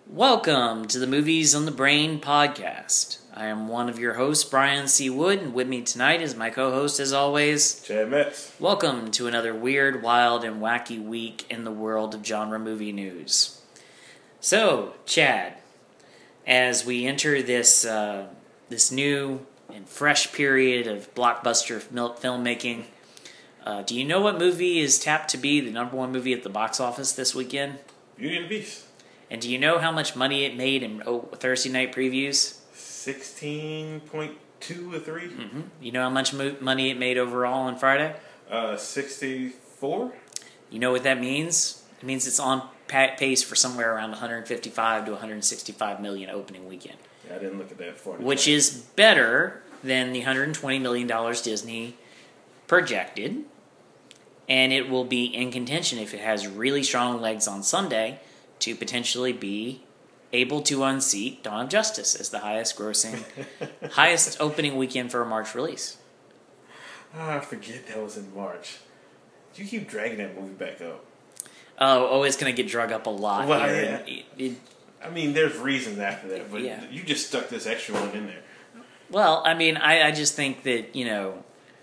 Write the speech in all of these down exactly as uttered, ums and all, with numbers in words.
Welcome to the Movies on the Brain podcast. I am one of your hosts, Brian C. Wood, and with me tonight is my co-host, as always, Chad Metz. Welcome to another weird, wild, and wacky week in the world of genre movie news. So, Chad, as we enter this uh, this new and fresh period of blockbuster filmmaking, uh, do you know what movie is tapped to be the number one movie at the box office this weekend? Beauty and the Beast. And do you know how much money it made in oh, Thursday night previews? sixteen point two or three. Mm-hmm. You know how much mo- money it made overall on Friday? Uh, sixty-four. You know what that means? It means it's on pa- pace for somewhere around one fifty-five to one sixty-five million opening weekend. Yeah, I didn't look at that for Which is better than the one hundred twenty million dollars Disney projected. And it will be in contention if it has really strong legs on Sunday to potentially be able to unseat Dawn of Justice as the highest grossing, highest opening weekend for a March release. Ah, I forget that was in March. You keep dragging that movie back up. Oh, oh, it's going to get drug up a lot. Well, here. yeah. It, it, I mean, there's reasons after that, but yeah. you just stuck this extra one in there. Well, I mean, I, I just think that, you know,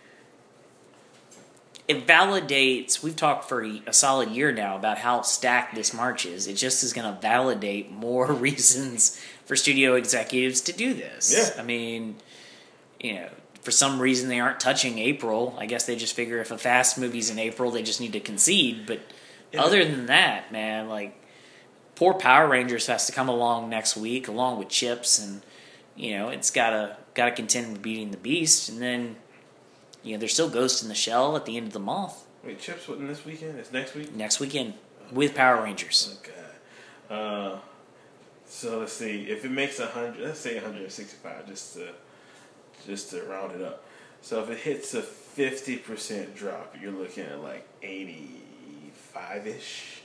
it validates, we've talked for a solid year now about how stacked this March is. It just is going to validate more reasons for studio executives to do this. Yeah. I mean, you know, for some reason they aren't touching April. I guess they just figure if a Fast movie's in April, they just need to concede. But yeah. Other than that, man, like, poor Power Rangers has to come along next week along with Chips, and, you know, it's got to got to contend with Beauty and the Beast, and then, you know, there's still Ghost in the Shell at the end of the month. Wait, Chips wasn't this weekend? It's next week? Next weekend with Power Rangers. Oh, God. Uh, so let's see. If it makes one hundred, let's say one sixty-five, just to, just to round it up. So if it hits a fifty percent drop, you're looking at like eighty-five-ish.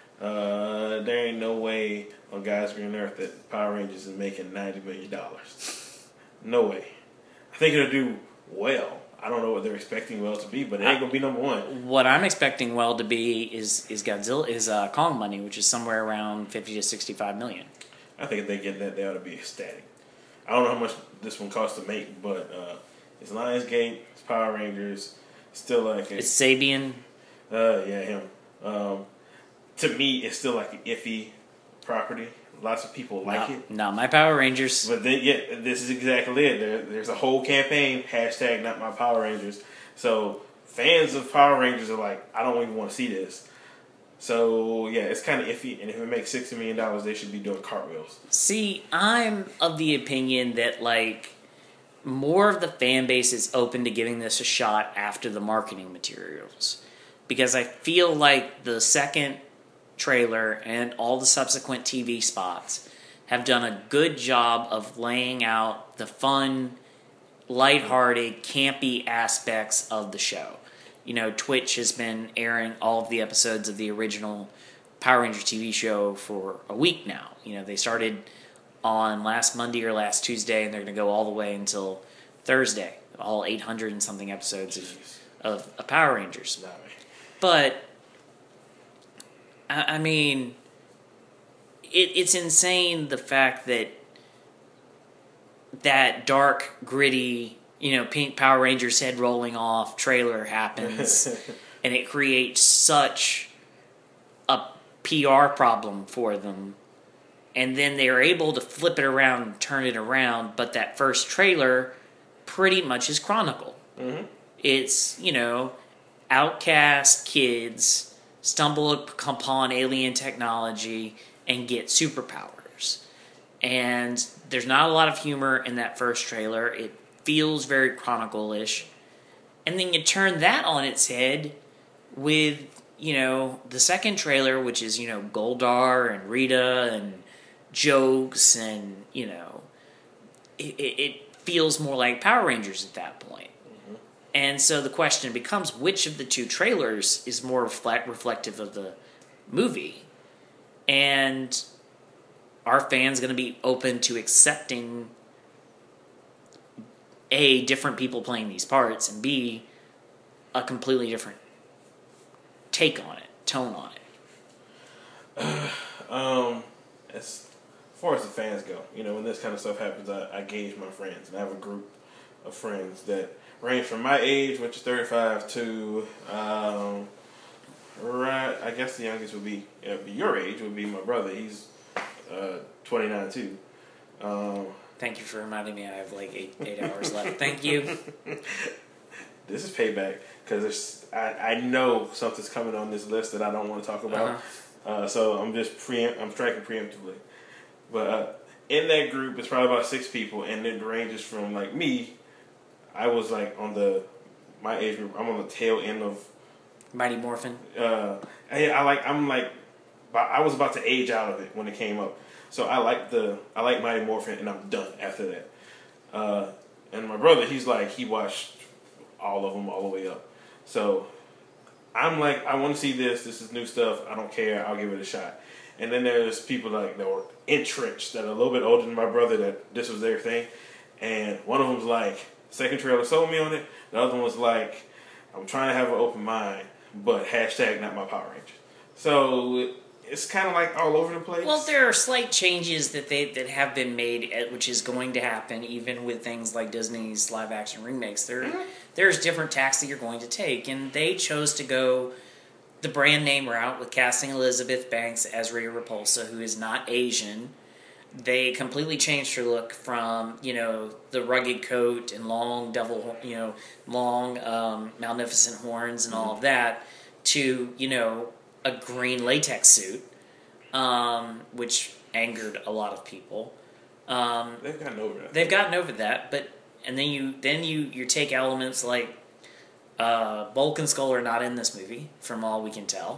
Uh, there ain't no way on God's green earth that Power Rangers is making ninety million dollars. No way. I think it'll do well. I don't know what they're expecting well to be, but it ain't gonna be number one. What I'm expecting well to be is is Godzilla is uh, Kong money, which is somewhere around fifty to sixty-five million. I think if they get that, they ought to be ecstatic. I don't know how much this one costs to make, but uh, it's Lionsgate, it's Power Rangers, still like a, it's Sabian. Uh, yeah, him. Um, to me, it's still like an iffy property. Lots of people like no, it. No, my Power Rangers. But then, yeah, this is exactly it. There, there's a whole campaign, hashtag not my Power Rangers. So fans of Power Rangers are like, I don't even want to see this. So, yeah, it's kind of iffy. And if it makes sixty million dollars, they should be doing cartwheels. See, I'm of the opinion that, like, more of the fan base is open to giving this a shot after the marketing materials. Because I feel like the second trailer and all the subsequent T V spots have done a good job of laying out the fun, lighthearted, campy aspects of the show. You know, Twitch has been airing all of the episodes of the original Power Rangers T V show for a week now. You know, they started on last Monday or last Tuesday, and they're going to go all the way until Thursday. All eight hundred and something episodes of, of, of Power Rangers. But I mean, it, it's insane the fact that that dark, gritty, you know, pink Power Rangers head rolling off trailer happens, and it creates such a P R problem for them. And then they're able to flip it around and turn it around, but that first trailer pretty much is Chronicle. Mm-hmm. It's, you know, outcast kids stumble upon alien technology and get superpowers. And there's not a lot of humor in that first trailer. It feels very Chronicle-ish. And then you turn that on its head with, you know, the second trailer, which is, you know, Goldar and Rita and jokes and, you know, it, it, it feels more like Power Rangers at that point. And so the question becomes, which of the two trailers is more reflect, reflective of the movie? And are fans going to be open to accepting, A, different people playing these parts, and B, a completely different take on it, tone on it? Um, it's far as the fans go, you know, when this kind of stuff happens, I, I gauge my friends, and I have a group of friends that range from my age, which is thirty-five, to um, right. I guess the youngest would be, uh, be your age would be my brother. He's uh, twenty-nine too. Um, Thank you for reminding me. I have like eight eight hours left. Thank you. This is payback because I I know something's coming on this list that I don't want to talk about. Uh-huh. Uh, so I'm just preempt. I'm striking preemptively. But uh, in that group, it's probably about six people, and it ranges from like me. I was like on the my age group. I'm on the tail end of Mighty Morphin. Uh, I, I like. I'm like. I was about to age out of it when it came up. So I like the. I like Mighty Morphin, and I'm done after that. Uh, and my brother, he's like he watched all of them all the way up. So I'm like, I want to see this. This is new stuff. I don't care. I'll give it a shot. And then there's people like that were entrenched that are a little bit older than my brother that this was their thing. And one of them's like, second trailer sold me on it. The other one was like, I'm trying to have an open mind, but hashtag not my Power Rangers. So it's kind of like all over the place. Well, there are slight changes that they that have been made, which is going to happen even with things like Disney's live action remakes. There, mm-hmm. There's different tacks that you're going to take, and they chose to go the brand name route with casting Elizabeth Banks as Rita Repulsa, who is not Asian. They completely changed her look from, you know, the rugged coat and long devil, you know, long um, magnificent horns and mm-hmm. all of that to, you know, a green latex suit, um, which angered a lot of people. Um, they've gotten over that. They've gotten over that, but and then you then you, you take elements like uh, Bulk and Skull are not in this movie, from all we can tell,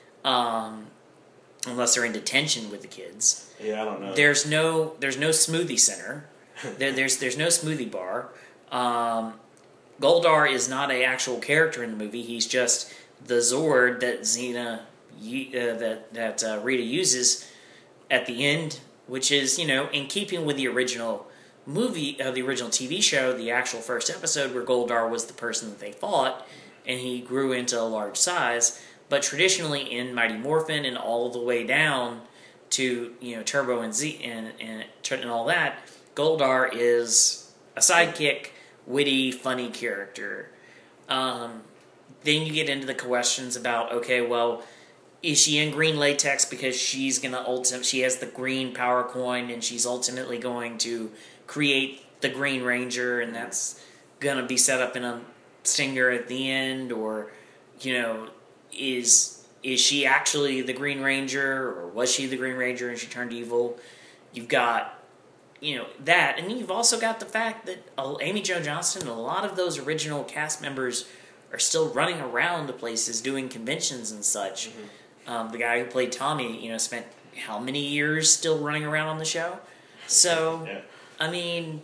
um, unless they're in detention with the kids. Yeah, I don't know. There's no there's no smoothie center. there, there's there's no smoothie bar. Um, Goldar is not an actual character in the movie. He's just the Zord that Xena. Uh, that that uh, Rita uses at the end, which is, you know, in keeping with the original movie, uh, the original T V show, the actual first episode where Goldar was the person that they fought, and he grew into a large size. But traditionally in Mighty Morphin and all the way down to, you know, Turbo and Z and and, and all that, Goldar is a sidekick, witty, funny character. Um, then you get into the questions about, okay, well, is she in green latex because she's gonna ultimate? She has the green power coin, and she's ultimately going to create the Green Ranger, and that's gonna be set up in a stinger at the end, or, you know, is is she actually the Green Ranger, or was she the Green Ranger and she turned evil? You've got, you know, that, and you've also got the fact that Amy Jo Johnson and a lot of those original cast members are still running around the places doing conventions and such. Mm-hmm. Um, the guy who played Tommy, you know, spent how many years still running around on the show? So, yeah. I mean,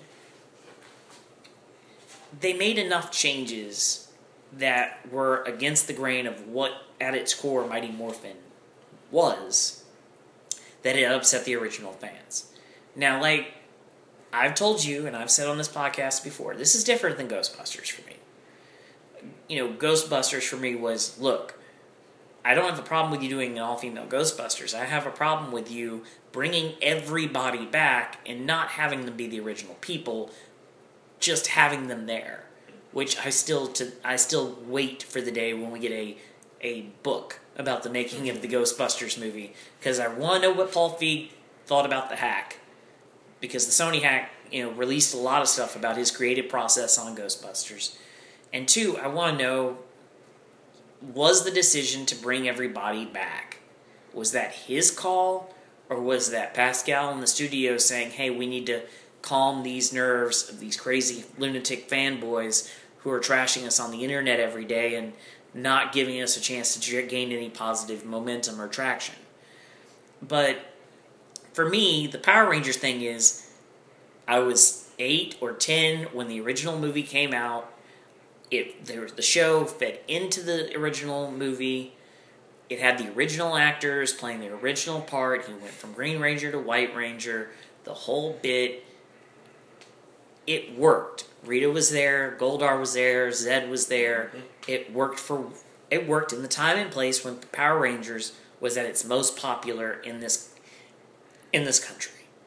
they made enough changes that were against the grain of what, at its core, Mighty Morphin was, that it upset the original fans. Now, like I've told you, and I've said on this podcast before, this is different than Ghostbusters for me. You know, Ghostbusters for me was, look, I don't have a problem with you doing an all-female Ghostbusters. I have a problem with you bringing everybody back and not having them be the original people, just having them there. Which I still to I still wait for the day when we get a a book about the making of the Ghostbusters movie, because I want to know what Paul Feig thought about the hack, because the Sony hack, you know, released a lot of stuff about his creative process on Ghostbusters. And two, I want to know, was the decision to bring everybody back, was that his call, or was that Pascal in the studio saying, hey, we need to calm these nerves of these crazy lunatic fanboys who are trashing us on the internet every day and not giving us a chance to gain any positive momentum or traction? But for me, the Power Rangers thing is, I was eight or ten when the original movie came out. It there the show fed into the original movie. It had the original actors playing the original part. He went from Green Ranger to White Ranger. The whole bit. It worked. Rita was there. Goldar was there. Zed was there. Mm-hmm. It worked for. It worked in the time and place when Power Rangers was at its most popular in this in this country.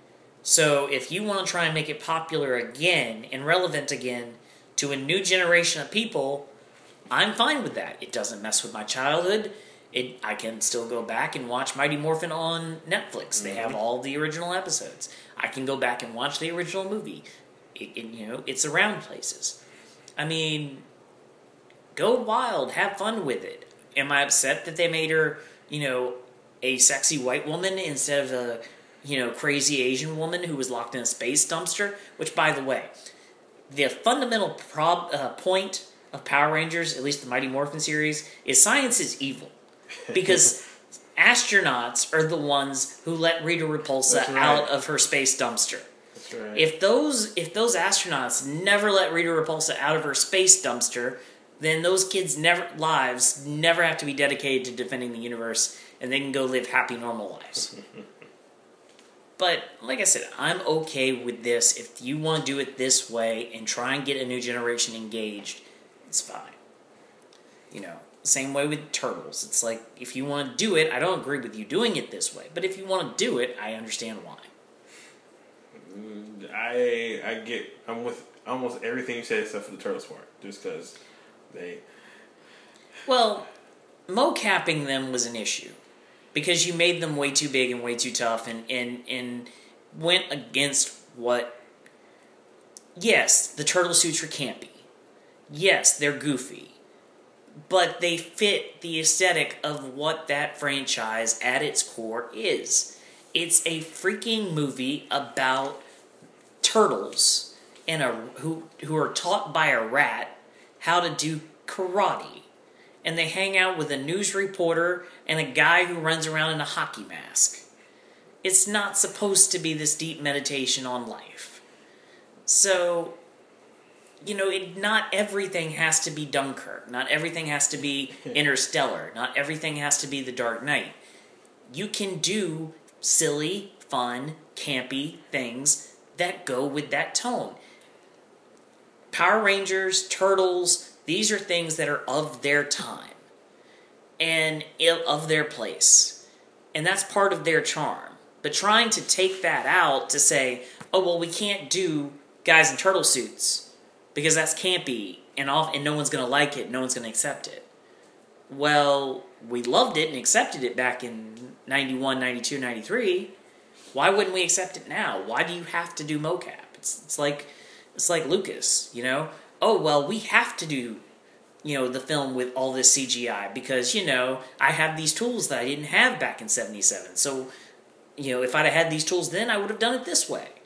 So if you want to try and make it popular again and relevant again to a new generation of people, I'm fine with that. It doesn't mess with my childhood. It, I can still go back and watch Mighty Morphin on Netflix. They have all the original episodes. I can go back and watch the original movie. It, it, you know, it's around places. I mean, go wild, have fun with it. Am I upset that they made her, you know, a sexy white woman instead of a, you know, crazy Asian woman who was locked in a space dumpster? Which, by the way, the fundamental prob, uh, point of Power Rangers, at least the Mighty Morphin series, is science is evil. Because astronauts are the ones who let Rita Repulsa That's right. out of her space dumpster. That's right. If those if those astronauts never let Rita Repulsa out of her space dumpster, then those kids' never lives never have to be dedicated to defending the universe, and they can go live happy, normal lives. But, like I said, I'm okay with this. If you want to do it this way and try and get a new generation engaged, it's fine. You know, same way with Turtles. It's like, if you want to do it, I don't agree with you doing it this way. But if you want to do it, I understand why. I I get, I'm with almost everything you said except for the Turtles part. Just because they... Well, mocapping them was an issue. Because you made them way too big and way too tough and, and, and went against what... Yes, the turtle suits are campy. Yes, they're goofy. But they fit the aesthetic of what that franchise at its core is. It's a freaking movie about turtles and a who who are taught by a rat how to do karate. And they hang out with a news reporter and a guy who runs around in a hockey mask. It's not supposed to be this deep meditation on life. So, you know, it, not everything has to be Dunkirk. Not everything has to be Interstellar. Not everything has to be The Dark Knight. You can do silly, fun, campy things that go with that tone. Power Rangers, Turtles, these are things that are of their time and of their place. And that's part of their charm. But trying to take that out to say, oh, well, we can't do guys in turtle suits because that's campy and off, and no one's going to like it, no one's going to accept it. Well, we loved it and accepted it back in ninety-one, ninety-two, ninety-three. Why wouldn't we accept it now? Why do you have to do mocap? It's, it's like it's like Lucas, you know? Oh, well, we have to do, you know, the film with all this C G I because, you know, I have these tools that I didn't have back in seventy-seven. So, you know, if I'd have had these tools then, I would have done it this way.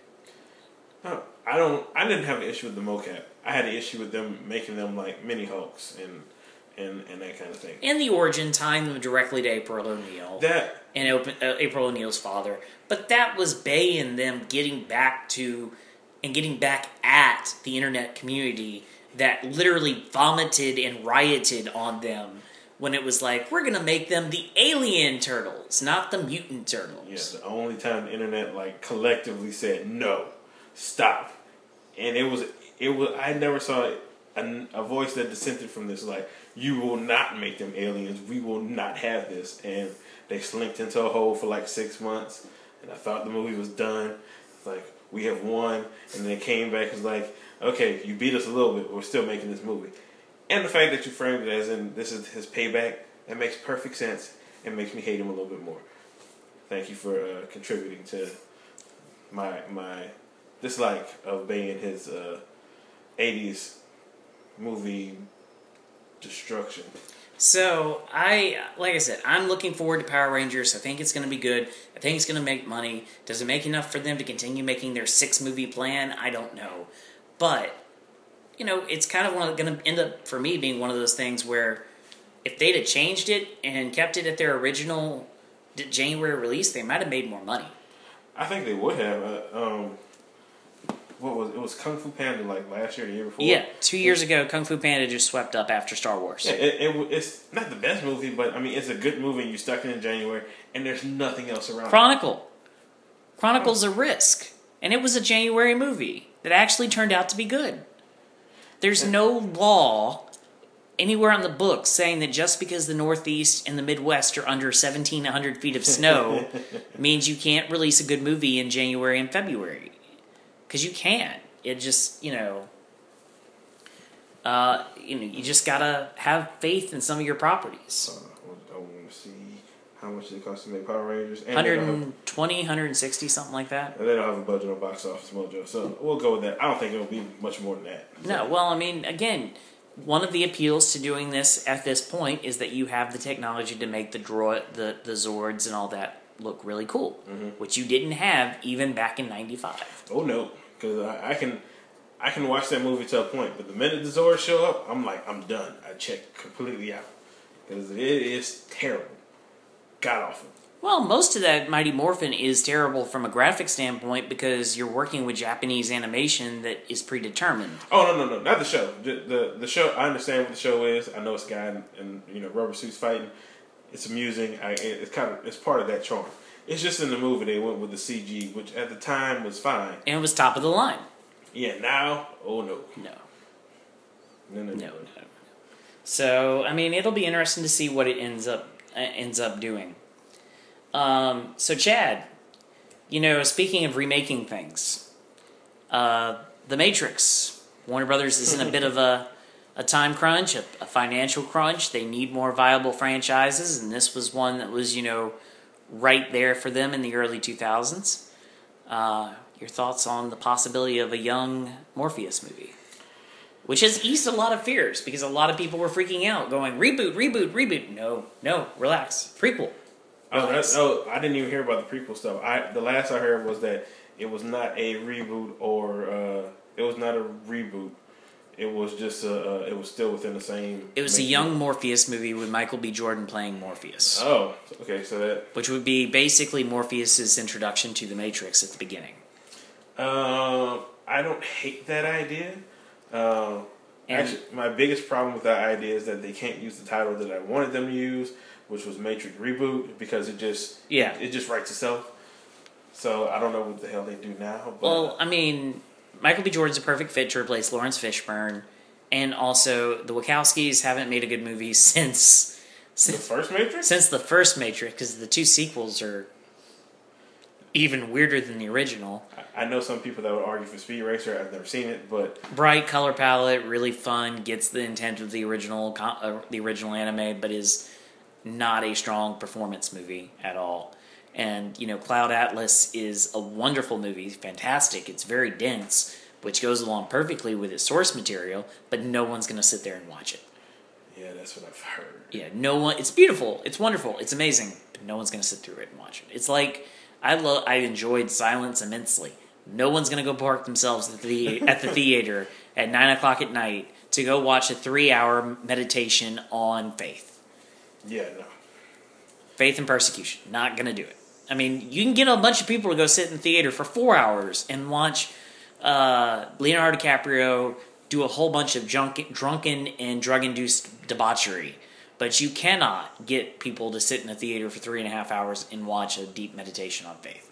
No, I don't. I didn't have an issue with the mocap. I had an issue with them making them like mini Hulks and and, and that kind of thing. And the origin, tying them directly to April O'Neil. That and open, uh, April O'Neil's father. But that was Bay and them getting back to and getting back at the internet community that literally vomited and rioted on them when it was like, we're going to make them the alien turtles, not the mutant turtles. Yeah, the only time the internet like collectively said no, stop, and it was it was I never saw a, a voice that dissented from this. Like, you will not make them aliens. We will not have this, and they slinked into a hole for like six months. And I thought the movie was done. Like, we have won, and then it came back and was like, okay, you beat us a little bit, but we're still making this movie. And the fact that you framed it as in this is his payback, that makes perfect sense and makes me hate him a little bit more. Thank you for uh, contributing to my my dislike of Bay and his uh, eighties movie destruction. So, I, like I said, I'm looking forward to Power Rangers. I think it's going to be good. I think it's going to make money. Does it make enough for them to continue making their six-movie plan? I don't know. But, you know, it's kind of going to end up, for me, being one of those things where if they'd have changed it and kept it at their original January release, they might have made more money. I think they would have. Uh, um, what was it? Was Kung Fu Panda like last year, or the year before? Yeah, two years ago, Kung Fu Panda just swept up after Star Wars. Yeah, it, it, it's not the best movie, but I mean, it's a good movie. You stuck it in January, and there's nothing else around. Chronicle. Chronicle's a risk, and it was a January movie that actually turned out to be good. There's no law anywhere on the book saying that just because the Northeast and the Midwest are under seventeen hundred feet of snow means you can't release a good movie in January and February. Because you can't. It just, you know... Uh, you know, you just gotta have faith in some of your properties. Uh, I want to see how much it costs to make Power Rangers. And one hundred twenty, one hundred sixty, something like that. And they don't have a budget on Box Office Mojo, so we'll go with that. I don't think it'll be much more than that. So. No, well, I mean, again, one of the appeals to doing this at this point is that you have the technology to make the droid, the the Zords and all that look really cool, mm-hmm. which you didn't have even back in ninety-five. Oh no, because I, I can. I can watch that movie to a point, but the minute the Zords show up, I'm like, I'm done. I check completely out. Because it is terrible. God awful. Well, most of that Mighty Morphin is terrible from a graphic standpoint because you're working with Japanese animation that is predetermined. Oh, no, no, no. Not the show. The the, the show, I understand what the show is. I know it's a guy in, in you know, rubber suits fighting. It's amusing. I, it's kind of, it's part of that charm. It's just in the movie they went with the C G, which at the time was fine. And it was top of the line. Yeah, now, oh no. No. No, no, no. No, no. So, I mean, it'll be interesting to see what it ends up uh, ends up doing. Um, so, Chad, you know, speaking of remaking things, uh, The Matrix, Warner Brothers is in a bit of a, a time crunch, a, a financial crunch. They need more viable franchises, and this was one that was, you know, right there for them in the early two thousands. Uh, your thoughts on the possibility of a young Morpheus movie? Which has eased a lot of fears, because a lot of people were freaking out, going, reboot, reboot, reboot. No, no, relax. Prequel. Oh, that's, oh, I didn't even hear about the prequel stuff. I the last I heard was that it was not a reboot or uh, it was not a reboot. It was just a, uh, it was still within the same. It was a young Morpheus movie with Michael B. Jordan playing Morpheus. Oh, okay, so that which would be basically Morpheus's introduction to the Matrix at the beginning. Um, I don't hate that idea. Um, actually, my biggest problem with that idea is that they can't use the title that I wanted them to use, which was Matrix Reboot, because it just yeah it just writes itself. So I don't know what the hell they do now. But well, I mean, Michael B. Jordan's a perfect fit to replace Lawrence Fishburne, and also the Wachowskis haven't made a good movie since, since the first Matrix. Since the first Matrix, because the two sequels are even weirder than the original. I know some people that would argue for Speed Racer. I've never seen it, but bright color palette, really fun, gets the intent of the original, uh, the original anime, but is not a strong performance movie at all. And you know, Cloud Atlas is a wonderful movie, fantastic. It's very dense, which goes along perfectly with its source material. But no one's going to sit there and watch it. Yeah, that's what I've heard. Yeah, no one. It's beautiful. It's wonderful. It's amazing. But no one's going to sit through it and watch it. It's like. I love. I enjoyed Silence immensely. No one's gonna go park themselves at the at the theater at nine o'clock at night to go watch a three-hour meditation on faith. Yeah, no. Faith and persecution. Not gonna do it. I mean, you can get a bunch of people to go sit in the theater for four hours and watch uh, Leonardo DiCaprio do a whole bunch of junk, drunken and drug-induced debauchery. But you cannot get people to sit in a theater for three and a half hours and watch a deep meditation on faith.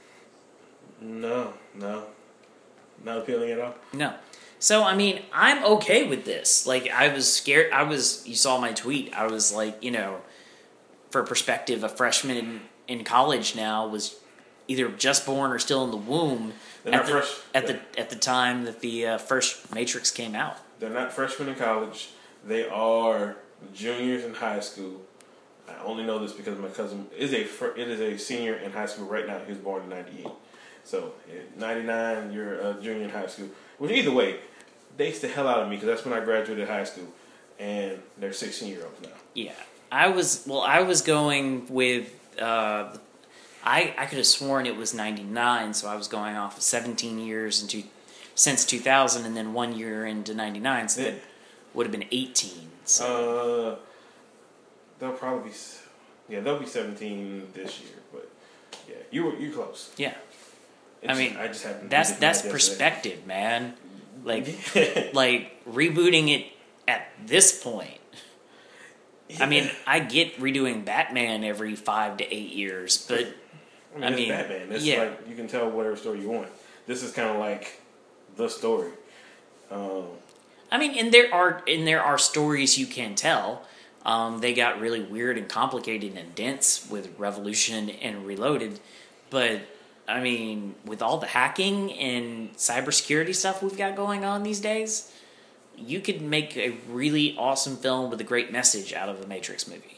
No, no. Not appealing at all? No. So, I mean, I'm okay with this. Like, I was scared. I was, you saw my tweet. I was like, you know, for perspective, a freshman in, in college now was either just born or still in the womb at the, fresh, at, the, at the time that the uh, first Matrix came out. They're not freshmen in college. They are juniors in high school. I only know this because my cousin is a it is a senior in high school right now. He was born in ninety-eight. So, ninety-nine, you're a junior in high school. Which, either way, dates the hell out of me because that's when I graduated high school. And they're sixteen-year-olds now. Yeah. I was, well, I was going with, uh, I, I could have sworn it was ninety-nine, so I was going off of seventeen years into, since two thousand, and then one year into ninety-nine, so yeah. That would have been eighteen. So. Uh, they'll probably be, yeah, they'll be seventeen this year, but yeah, you were you close. Yeah, it's, I mean, I just happened. That's that's perspective, yesterday. Man. Like, like rebooting it at this point. Yeah. I mean, I get redoing Batman every five to eight years, but I mean, I it's mean, Batman. It's yeah. like you can tell whatever story you want. This is kind of like the story. Um, I mean, and there are and there are stories you can tell. Um, they got really weird and complicated and dense with Revolution and Reloaded, but I mean, with all the hacking and cybersecurity stuff we've got going on these days, you could make a really awesome film with a great message out of a Matrix movie,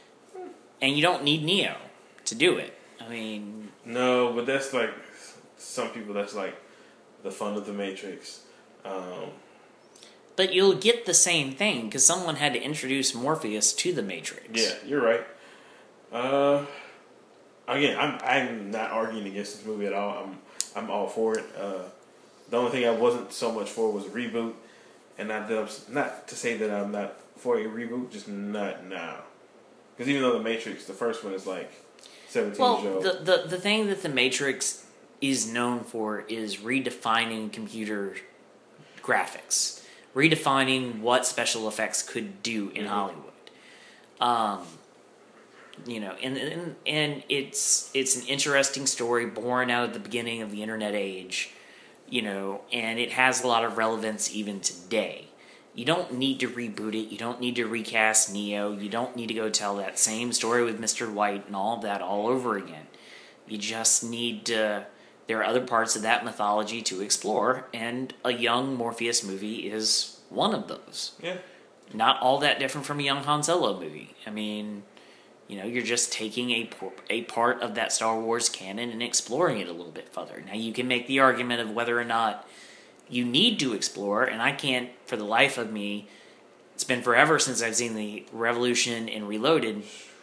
and you don't need Neo to do it. I mean, no, but that's like some people. That's like the fun of the Matrix. Um, But you'll get the same thing because someone had to introduce Morpheus to the Matrix. Yeah, you're right. Uh, again, I'm I'm not arguing against this movie at all. I'm I'm all for it. Uh, the only thing I wasn't so much for was a reboot, and not that I'm, not to say that I'm not for a reboot, just not now. Because even though the Matrix, the first one is like seventeen Well, years old. the, the the thing that the Matrix is known for is redefining computer graphics, redefining what special effects could do in mm-hmm. Hollywood. Um, you know, and, and and it's it's an interesting story born out of the beginning of the internet age, you know, and it has a lot of relevance even today. You don't need to reboot it. You don't need to recast Neo. You don't need to go tell that same story with Mister White and all of that all over again. You just need to... There are other parts of that mythology to explore, and a young Morpheus movie is one of those. Yeah. Not all that different from a young Han Solo movie. I mean, you know, you're just taking a, a part of that Star Wars canon and exploring it a little bit further. Now, you can make the argument of whether or not you need to explore, and I can't, for the life of me, it's been forever since I've seen the Revolution and Reloaded,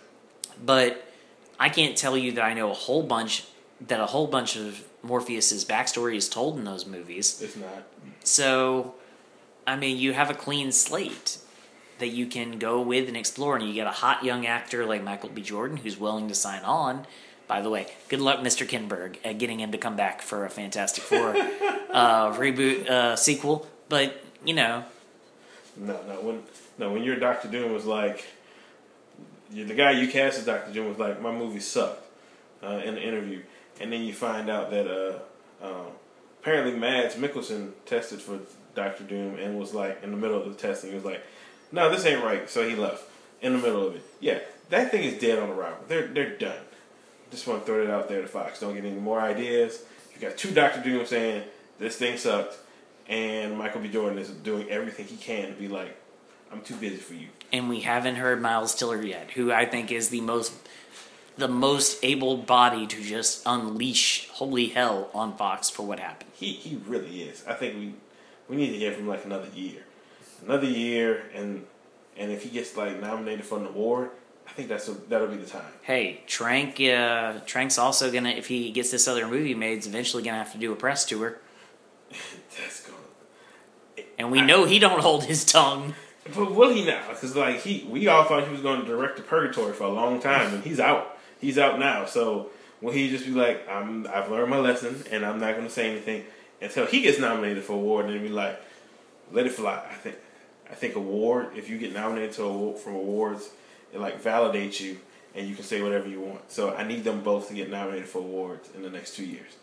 but I can't tell you that I know a whole bunch, that a whole bunch of Morpheus's backstory is told in those movies. It's not. So, I mean, you have a clean slate that you can go with and explore, and you get a hot young actor like Michael B. Jordan who's willing to sign on. By the way, good luck, Mister Kinberg, at getting him to come back for a Fantastic Four uh, reboot uh, sequel. But, you know. No, no. When no, when your Doctor Doom was like, you're the guy you cast as Doctor Doom was like, my movie sucked uh, in the interview. And then you find out that uh, um, apparently Mads Mikkelsen tested for Doctor Doom and was like, in the middle of the testing, he was like, no, this ain't right. So he left in the middle of it. Yeah, that thing is dead on arrival. They're, they're done. Just want to throw it out there to Fox. Don't get any more ideas. You got two Doctor Doom saying this thing sucked, and Michael B. Jordan is doing everything he can to be like, I'm too busy for you. And we haven't heard Miles Teller yet, who I think is the most the most able-bodied to just unleash holy hell on Fox for what happened. He he really is. I think we we need to give him like another year, another year, and and if he gets like nominated for an award, I think that's a, that'll be the time. Hey, Trank, uh, Trank's also gonna, if he gets this other movie made, is eventually gonna have to do a press tour. That's gonna, and we I, know he don't hold his tongue. But will he now? Because like he, we all thought he was going to direct the Purgatory for a long time, and he's out. He's out now. So will he just be like, I'm, I've learned my lesson, and I'm not going to say anything until he gets nominated for an award, and then be like, let it fly. I think, I think award. If you get nominated to award, from awards, it like validates you, and you can say whatever you want. So I need them both to get nominated for awards in the next two years.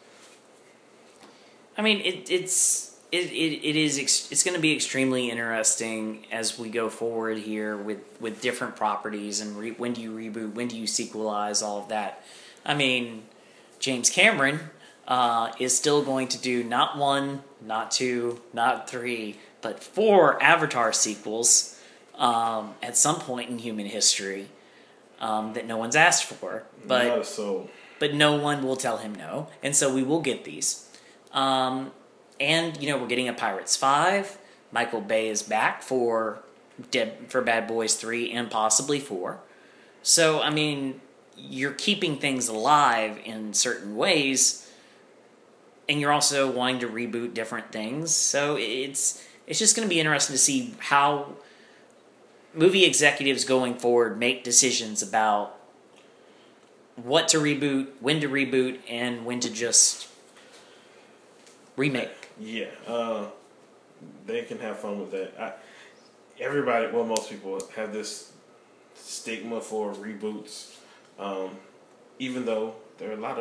I mean, it, it's it, it it is ex- it's going to be extremely interesting as we go forward here with, with different properties and re- when do you reboot, when do you sequelize, all of that. I mean, James Cameron uh, is still going to do not one, not two, not three, but four Avatar sequels um, at some point in human history um, that no one's asked for. But Not a soul. But no one will tell him no, and so we will get these. Um, and, you know, we're getting a Pirates five. Michael Bay is back for Dead, for Bad Boys three and possibly four. So, I mean, you're keeping things alive in certain ways, and you're also wanting to reboot different things. So it's it's just going to be interesting to see how movie executives going forward make decisions about what to reboot, when to reboot, and when to just remake. Yeah, uh, they can have fun with that. I, everybody, well, most people have this stigma for reboots, um, even though there are a lot of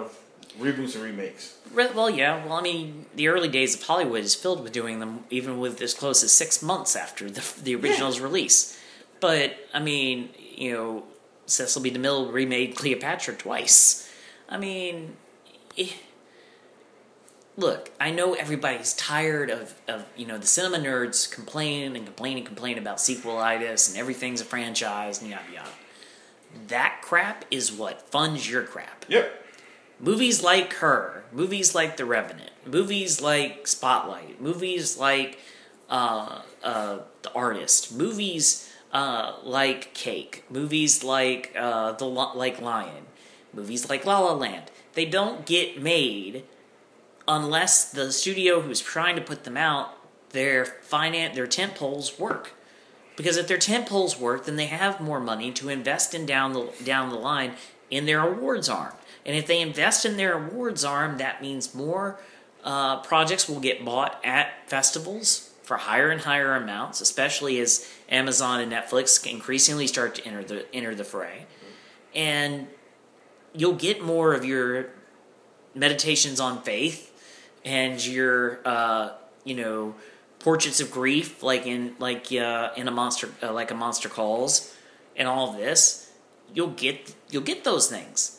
reboots and remakes. Re- Well, yeah. Well, I mean, the early days of Hollywood is filled with doing them, even with as close as six months after the the original's Yeah. release. But I mean, you know, Cecil B. DeMille remade Cleopatra twice. I mean, eh, look, I know everybody's tired of, of you know the cinema nerds complaining and complaining and complain about sequelitis and everything's a franchise and yada yada. That crap is what funds your crap. Yep. Movies like Her, movies like The Revenant, movies like Spotlight, movies like uh, uh, The Artist, movies uh, like Cake, movies like uh, the like Lion, movies like La La Land. They don't get made unless the studio who's trying to put them out, their finance, their tent poles work. Because if their tent poles work, then they have more money to invest in down the down the line in their awards arm. And if they invest in their awards arm, that means more uh, projects will get bought at festivals for higher and higher amounts, especially as Amazon and Netflix increasingly start to enter the enter the fray. And you'll get more of your meditations on faith and your uh, you know portraits of grief, like in like uh, in a monster uh, like a Monster Calls, and all of this. You'll get you'll get those things.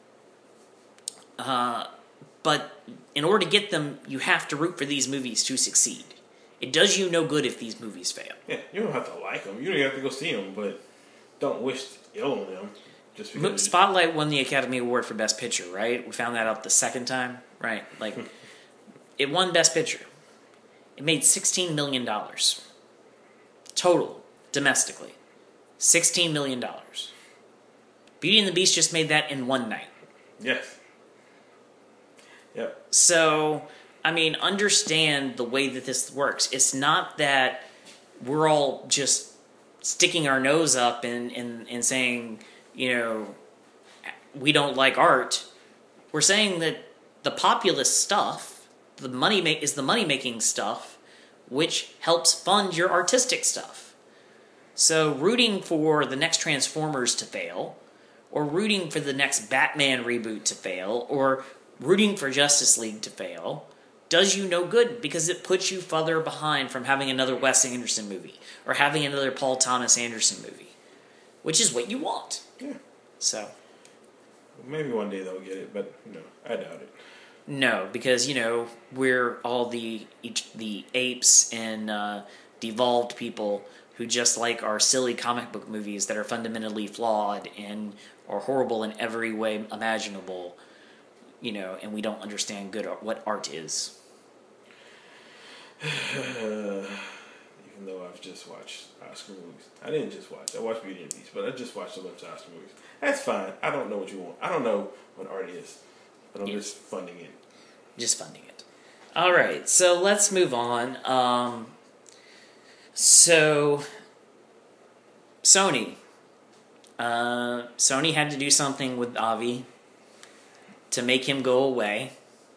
Uh, but in order to get them, you have to root for these movies to succeed. It does you no good if these movies fail. Yeah, you don't have to like them. You don't have to go see them, but don't wish ill on them. Just because Spotlight won the Academy Award for Best Picture, right? We found that out the second time, right? Like, it won Best Picture. It made sixteen million dollars. Total, domestically. sixteen million dollars. Beauty and the Beast just made that in one night. Yes. Yep. So, I mean, understand the way that this works. It's not that we're all just sticking our nose up and, and, and saying, you know, we don't like art. We're saying that the populist stuff, the money make is the money making stuff, which helps fund your artistic stuff. So rooting for the next Transformers to fail, or rooting for the next Batman reboot to fail, or rooting for Justice League to fail, does you no good because it puts you further behind from having another Wes Anderson movie or having another Paul Thomas Anderson movie, which is what you want. Yeah. So maybe one day they'll get it, but no, I doubt it. No, because you know we're all the each, the apes and uh, devolved people who just like our silly comic book movies that are fundamentally flawed and are horrible in every way imaginable. You know, and we don't understand good art, what art is. Even though I've just watched Oscar movies. I didn't just watch. I watched Beauty and the Beast, but I just watched a bunch of Oscar movies. That's fine. I don't know what you want. I don't know what art is. But I'm Yes. just funding it. Just funding it. All right, so let's move on. Um, so, Sony. Uh, Sony had to do something with Avi to make him go away.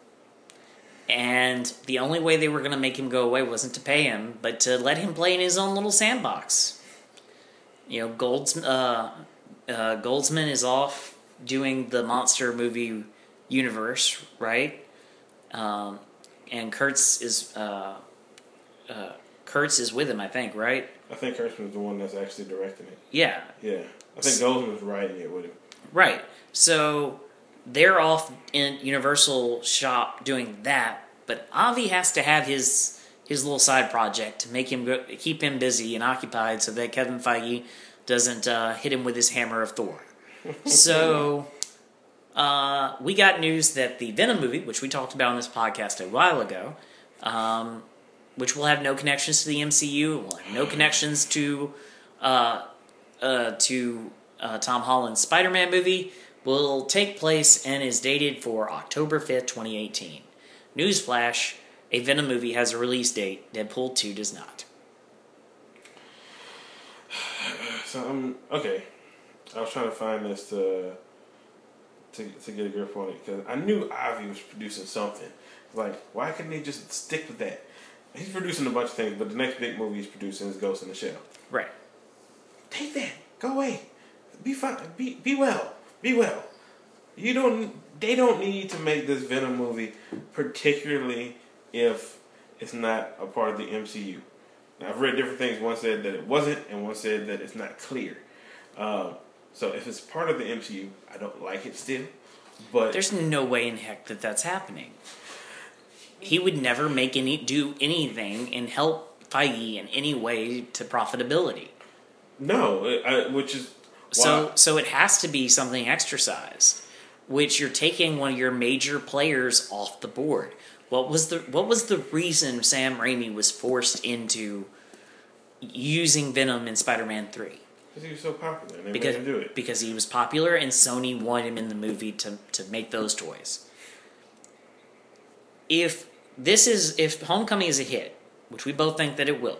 And the only way they were going to make him go away wasn't to pay him, but to let him play in his own little sandbox. You know, Golds, uh, uh, Goldsman is off doing the monster movie universe, right? Um, and Kurtz is uh, uh, Kurtz is with him, I think, right? I think Kurtzman's the one that's actually directing it. Yeah. Yeah. I think Goldsman's writing it with him. Right. So they're off in Universal shop doing that, but Avi has to have his his little side project to make him go, keep him busy and occupied, so that Kevin Feige doesn't uh, hit him with his hammer of Thor. So uh, we got news that the Venom movie, which we talked about on this podcast a while ago, um, which will have no connections to the M C U, will have no connections to uh, uh, to uh, Tom Holland's Spider-Man movie, will take place and is dated for October fifth, twenty eighteen. Newsflash, a Venom movie has a release date. Deadpool two does not. So I'm okay. I was trying to find this to to to get a grip on it because I knew Avi was producing something. Like, why couldn't they just stick with that? He's producing a bunch of things, but the next big movie he's producing is Ghost in the Shell. Right. Take that. Go away. Be fine. Be be well. Be well. You don't. They don't need to make this Venom movie, particularly if it's not a part of the M C U. Now, I've read different things. One said that it wasn't, and one said that it's not clear. Um, so if it's part of the M C U, I don't like it still. But there's no way in heck that that's happening. He would never make any do anything and help Feige in any way to profitability. No, I, which is why. so so it has to be something exercised, which you're taking one of your major players off the board. What was the what was the reason Sam Raimi was forced into using Venom in Spider-Man three? Because he was so popular, and they Because made him do it. because he was popular, and Sony wanted him in the movie to to make those toys. If this is if Homecoming is a hit, which we both think that it will,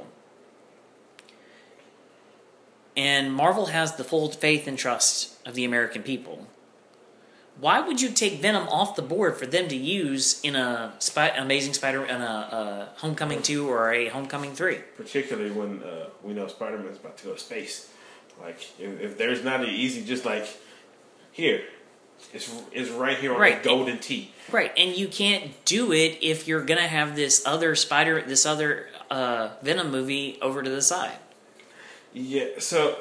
and Marvel has the full faith and trust of the American people, why would you take Venom off the board for them to use in a Spy- Amazing Spider in a, a Homecoming two or a Homecoming three? Particularly when uh, we know Spider-Man's about to go to space. Like, if, if there's not an easy, just like, here, it's, it's right here on Right. the golden tee. Right, and you can't do it if you're gonna have this other Spider, this other uh, Venom movie over to the side. Yeah, so,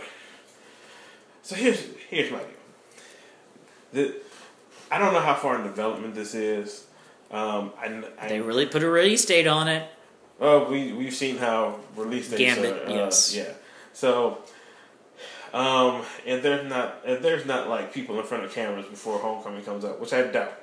so here's here's my deal. The, I don't know how far in development this is. Um, I, I, They really put a release date on it. Well, we we've seen how release dates Gambit, are. Uh, yes. Yeah. So, um, and there's not and there's not like people in front of cameras before Homecoming comes out, which I doubt.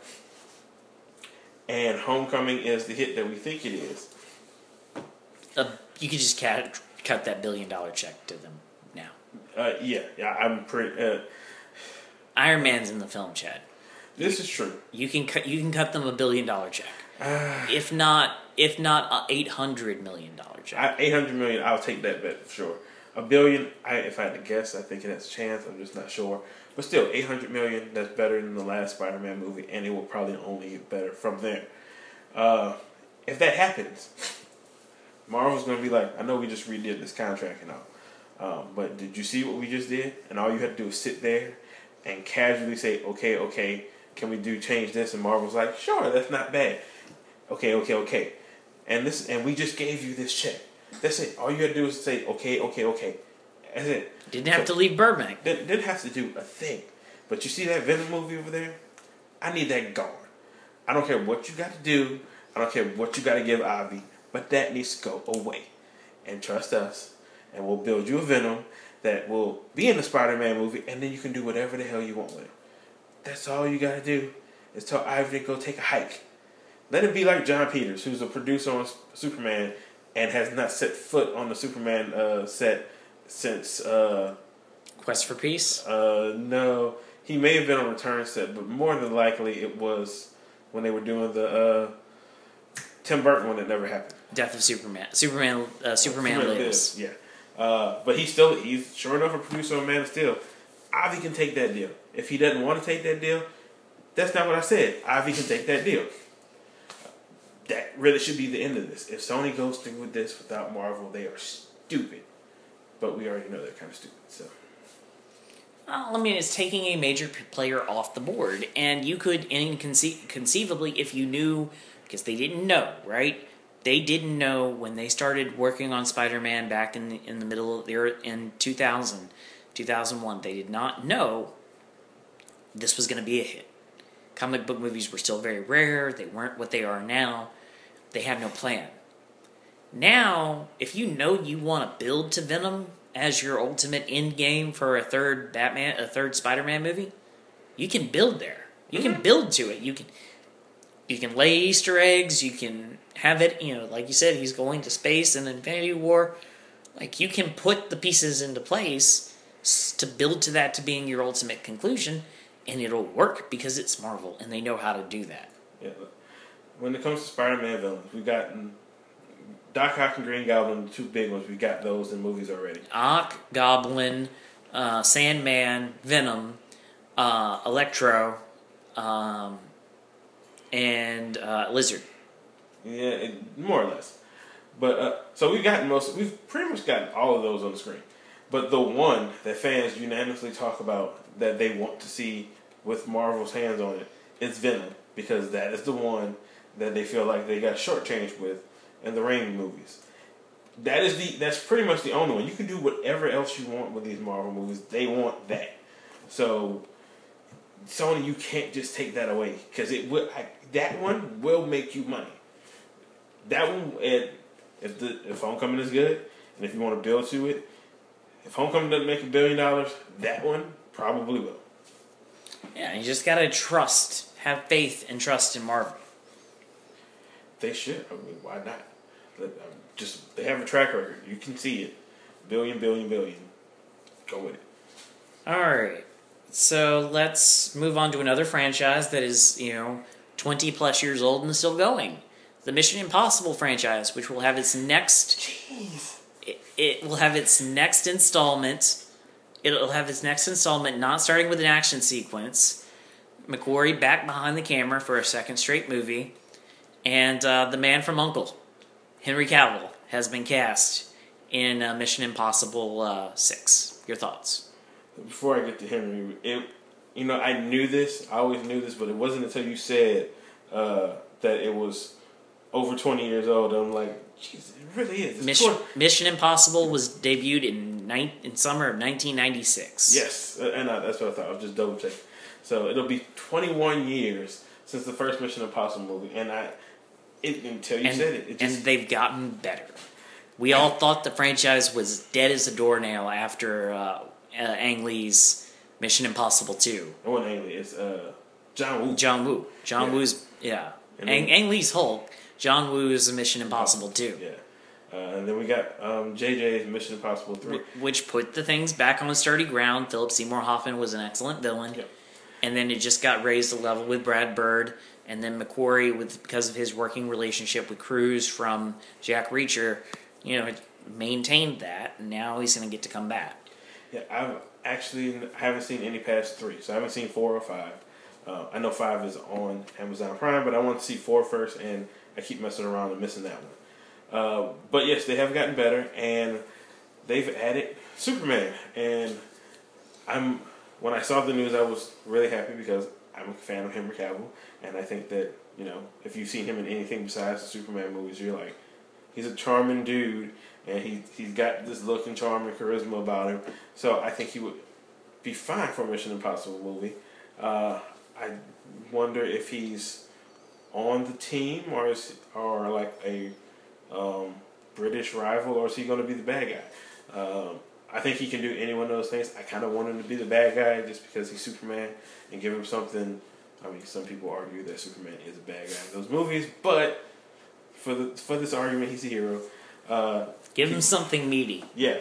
And Homecoming is the hit that we think it is. Uh, you could just cut cut that billion dollar check to them now. Uh, yeah, yeah, I'm pretty. Uh, Iron Man's in the film, Chad. this is true. You can cut. You can cut them a billion dollar check, Uh, if not, if not a eight hundred million dollar check. I, eight hundred million. I'll take that bet for sure. A billion. I, if I had to guess, I think it has a chance. I'm just not sure. But still, eight hundred million. That's better than the last Spider-Man movie, and it will probably only get better from there. Uh, if that happens, Marvel's gonna be like, I know we just redid this contract and all, um, but did you see what we just did? And all you had to do is sit there and casually say, okay, okay, can we do change this? And Marvel's like, sure, that's not bad. Okay, okay, okay. And this, and we just gave you this check. That's it. All you had to do is say, okay, okay, okay. That's it. Didn't have So, to leave Burbank. Didn't, didn't have to do a thing. But you see that Venom movie over there? I need that gone. I don't care what you got to do. I don't care what you got to give Avi. But that needs to go away. And trust us. And we'll build you a Venom that will be in the Spider-Man movie. And then you can do whatever the hell you want with it. That's all you got to do. Is tell Ivy to go take a hike. Let it be like John Peters, who's a producer on Superman and has not set foot on the Superman uh, set since... Uh, Quest for Peace. Uh, no, he may have been on Return set, but more than likely it was when they were doing the uh, Tim Burton one that never happened. Death of Superman. Superman. Uh, Superman, Superman lives. lives, yeah. Uh, but he's still he's sure enough a producer on Man of Steel. Ivy can take that deal. If he doesn't want to take that deal, that's not what I said. Ivy can take that deal. That really should be the end of this. If Sony goes through with this without Marvel, they are stupid. But we already know they're kind of stupid, so. Well, I mean, it's taking a major p- player off the board, and you could, inconce- conceivably, if you knew, because they didn't know, right? They didn't know when they started working on Spider-Man back in the, in the middle of the earth in two thousand, two thousand one. They did not know this was going to be a hit. Comic book movies were still very rare. They weren't what they are now. They had no plan. Now, if you know you want to build to Venom as your ultimate end game for a third Batman, a third Spider-Man movie, you can build there. You Mm-hmm. can build to it. You can, you can lay Easter eggs. You can have it. You know, like you said, he's going to space in Infinity War. Like, you can put the pieces into place to build to that to being your ultimate conclusion, and it'll work because it's Marvel and they know how to do that. Yeah. When it comes to Spider-Man villains, we've gotten Doc Ock and Green Goblin, the two big ones. We got those in movies already. Ock, Goblin, uh, Sandman, Venom, uh, Electro, um, and uh, Lizard. Yeah, it, more or less. But uh, so we've gotten most. We've pretty much gotten all of those on the screen. But the one that fans unanimously talk about that they want to see with Marvel's hands on it, it's Venom, because that is the one that they feel like they got shortchanged with in the Raimi movies. That is the that's pretty much the only one. You can do whatever else you want with these Marvel movies. They want that. So Sony, you can't just take that away, because it will. I, that one will make you money. That one, it, if the if Homecoming is good, and if you want to build to it, if Homecoming doesn't make a billion dollars, that one probably will. Yeah, you just gotta trust, have faith and trust in Marvel. They should. I mean, why not? Just they have a track record. You can see it. Billion, billion, billion. Go with it. All right. So let's move on to another franchise that is, you know, twenty plus years old and still going. The Mission Impossible franchise, which will have its next. Jeez. It, it will have its next installment. It'll have its next installment, not starting with an action sequence. McQuarrie back behind the camera for a second straight movie, and uh, the man from U N C L E, Henry Cavill, has been cast in uh, Mission Impossible uh, six. Your thoughts? Before I get to Henry, it, you know, I knew this. I always knew this, but it wasn't until you said uh, that it was over twenty years old. I'm like, jeez, it really is. It's Mission, twenty Mission Impossible was debuted in ni- in summer of nineteen ninety-six. Yes, and I, that's what I thought. I was just double checking. So it'll be twenty-one years since the first Mission Impossible movie, and I it, until you and, said it, it just, and they've gotten better. We all thought the franchise was dead as a doornail after uh, uh, Ang Lee's Mission Impossible two. It wasn't Ang Lee. It's uh, John Woo. John Woo. John Yeah. Woo's yeah. And Ang, then- Ang Lee's Hulk. John Woo's Mission Impossible two. Yeah. Uh, and then we got um, J J's Mission Impossible three. Wh- Which put the things back on sturdy ground. Philip Seymour Hoffman was an excellent villain. Yep. And then it just got raised a level with Brad Bird. And then McQuarrie, with because of his working relationship with Cruise from Jack Reacher, you know, maintained that. And now he's going to get to come back. Yeah, I've actually I haven't seen any past three, so I haven't seen four or five. Uh, I know five is on Amazon Prime, but I want to see four first, and I keep messing around and missing that one. Uh, but yes, they have gotten better, and they've added Superman. And I'm when I saw the news, I was really happy because I'm a fan of Henry Cavill, and I think that, you know, if you've seen him in anything besides the Superman movies, you're like, he's a charming dude, and he he's got this look and charm and charisma about him. So I think he would be fine for a Mission Impossible movie. Uh, I wonder if he's on the team, or is or like a um, British rival, or is he going to be the bad guy? Um, I think he can do any one of those things. I kind of want him to be the bad guy just because he's Superman, and give him something. I mean, some people argue that Superman is a bad guy in those movies, but for the for this argument, he's a hero. Uh, Give him something meaty. yeah,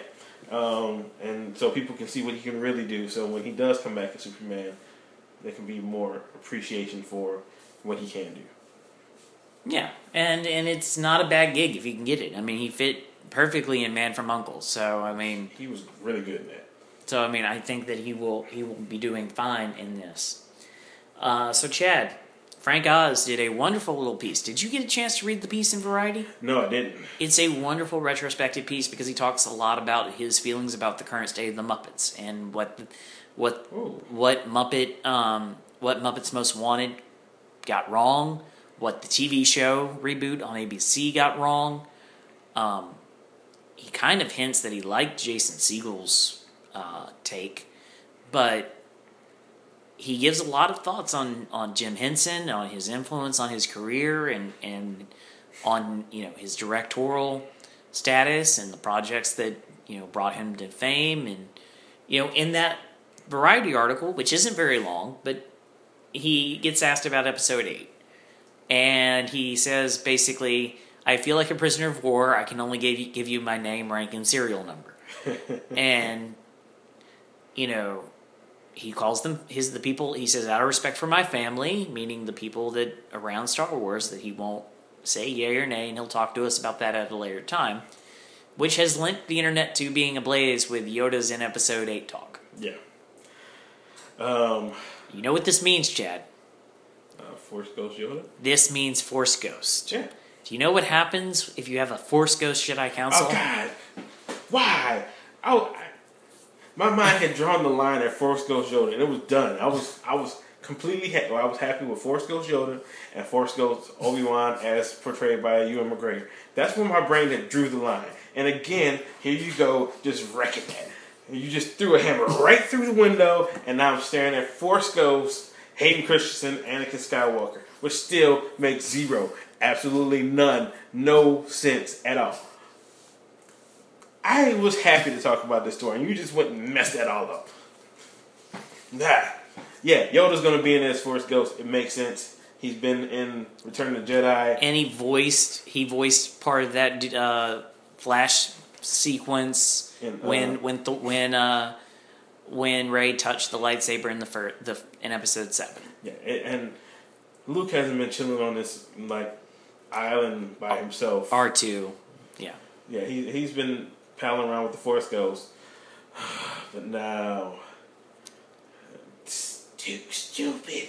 um, and so people can see what he can really do. So when he does come back as Superman, there can be more appreciation for what he can do. Yeah, and and it's not a bad gig if you can get it. I mean, he fit perfectly in Man from U N C L E. So I mean, He was really good in that. so I mean, I think that he will he will be doing fine in this. Uh, so Chad, Frank Oz did a wonderful little piece. Did you get a chance to read the piece in Variety? No, I didn't. It's a wonderful retrospective piece because he talks a lot about his feelings about the current state of the Muppets and what what Ooh. what Muppet um, what Muppets Most Wanted got wrong, what the T V show reboot on A B C got wrong. Um, he kind of hints that he liked Jason Segel's uh, take, but he gives a lot of thoughts on, on Jim Henson, on his influence on his career, and, and on, you know, his directorial status and the projects that, you know, brought him to fame. And, you know, in that Variety article, which isn't very long, but he gets asked about episode eight. And he says, basically, I feel like a prisoner of war. I can only give you, give you my name, rank, and serial number. And, you know, he calls them his the people. He says, out of respect for my family, meaning the people that around Star Wars, that he won't say yay or nay, and he'll talk to us about that at a later time, which has lent the internet to being ablaze with Yoda's in episode eight talk. Yeah. Um, You know what this means, Chad? uh, Force Ghost Yoda? This means Force Ghost. Yeah. Do you know what happens if you have a Force Ghost Jedi Council? Oh, God. Why? Oh, I, my mind had drawn the line at Force Ghost Yoda, and it was done. I was, I was completely. Ha- well, I was happy with Force Ghost Yoda and Force Ghost Obi-Wan as portrayed by Ewan McGregor. That's when my brain had drew the line. And again, here you go, just wrecking that. You just threw a hammer right through the window, and now I'm staring at Force Ghost, Hayden Christensen, Anakin Skywalker, which still makes zero, absolutely none, no sense at all. I was happy to talk about this story, and you just went and messed that all up. Nah. Yeah, Yoda's going to be in as Force Ghost. It makes sense. He's been in Return of the Jedi. And he voiced he voiced part of that uh, Flash sequence in, uh, when when th- when uh, when Rey touched the lightsaber in the fir- the in Episode Seven. Yeah, and Luke hasn't been chilling on this like island by himself. R two, yeah, yeah. He he's been palling around with the Force Ghost, but now too stupid.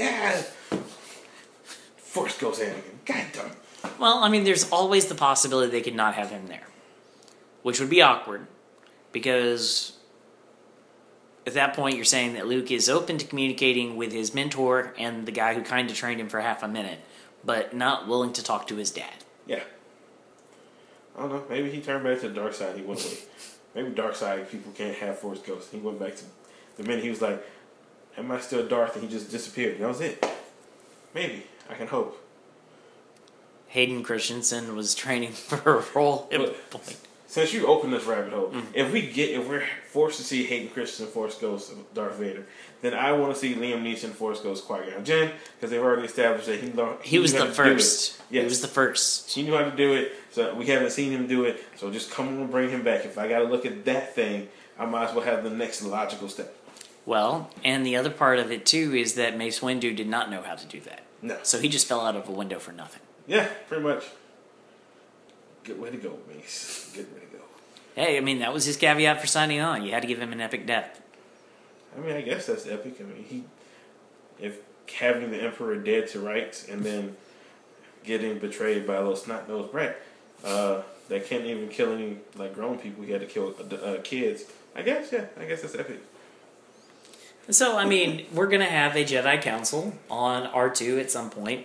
Force Ghost Anakin. God damn. Well, I mean, there's always the possibility they could not have him there, which would be awkward, because at that point you're saying that Luke is open to communicating with his mentor and the guy who kind of trained him for half a minute, but not willing to talk to his dad. Yeah. I don't know. Maybe he turned back to the dark side. He went away. Maybe dark side people can't have Force Ghosts. He went back to the minute he was like, "Am I still Darth?" and he just disappeared. That was it. Maybe. I can hope. Hayden Christensen was training for a role at But, point. Since you opened this rabbit hole, Mm-hmm. if we get if we're forced to see Hayden Christensen Force Ghost of Darth Vader, then I want to see Liam Neeson Force Ghost Qui-Gon Jinn, because they've already established that he learned. He, he was the first. Yes. He was the first. He knew how to do it, so we haven't seen him do it. So just come on and bring him back. If I got to look at that thing, I might as well have the next logical step. Well, and the other part of it too is that Mace Windu did not know how to do that. No. So he just fell out of a window for nothing. Yeah, pretty much. Good way to go, Mace. Good way to go. Hey, I mean, that was his caveat for signing on. You had to give him an epic death. I mean, I guess that's epic. I mean, he, if having the Emperor dead to rights and then getting betrayed by a little snot-nosed brat uh, that can't even kill any like grown people, he had to kill uh, kids. I guess, yeah, I guess that's epic. So, I mean, we're going to have a Jedi Council on R two at some point.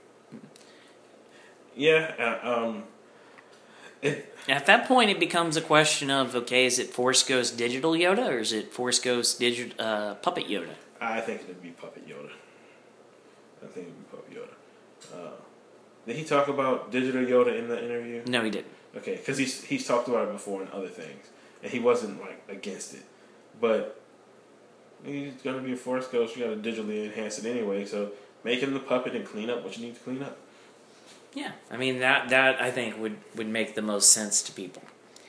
Yeah, uh, um... It, At that point, it becomes a question of, okay, is it Force Ghost Digital Yoda, or is it Force Ghost Digi- uh, Puppet Yoda? I think it'd be Puppet Yoda. I think it'd be Puppet Yoda. Uh, did he talk about Digital Yoda in the interview? No, he didn't. Okay, because he's, he's talked about it before in other things, and he wasn't, like, against it. But he's going to be a Force Ghost, you got to digitally enhance it anyway, so make him the puppet and clean up what you need to clean up. Yeah, I mean, that, that I think, would, would make the most sense to people.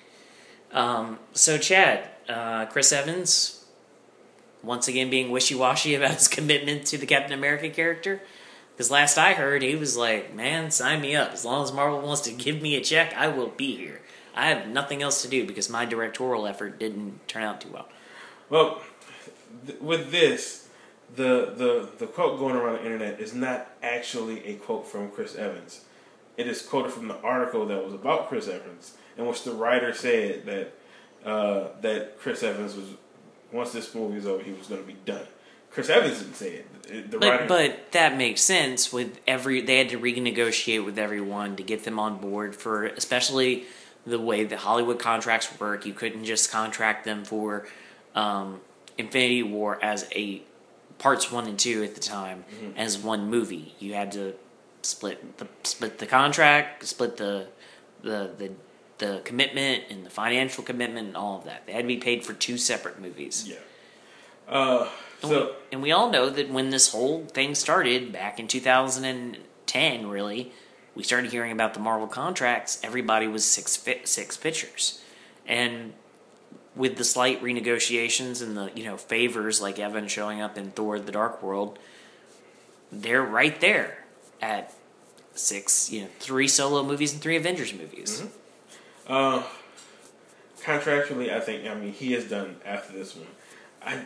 Um, so, Chad, uh, Chris Evans, once again being wishy-washy about his commitment to the Captain America character. Because last I heard, he was like, man, sign me up. As long as Marvel wants to give me a check, I will be here. I have nothing else to do because my directorial effort didn't turn out too well. Well, th- with this, the, the, the quote going around the internet is not actually a quote from Chris Evans. It is quoted from the article that was about Chris Evans, in which the writer said that uh, that Chris Evans was, once this movie is over, he was going to be done. Chris Evans didn't say it. The but, writer, but that makes sense. With every, they had to renegotiate with everyone to get them on board for, especially the way that Hollywood contracts work. You couldn't just contract them for um, Infinity War as a parts one and two at the time mm-hmm. as one movie. You had to split the split the contract, split the the the the commitment and the financial commitment and all of that. They had to be paid for two separate movies. Yeah. Uh, and so we, and we all know that when this whole thing started back in two thousand ten, really, we started hearing about the Marvel contracts. Everybody was six fi- six pictures, and with the slight renegotiations and the you know favors like Evan showing up in Thor: The Dark World, they're right there at six, you know, three solo movies and three Avengers movies. Mm-hmm. Uh, contractually, I think, I mean, he is done after this one. I,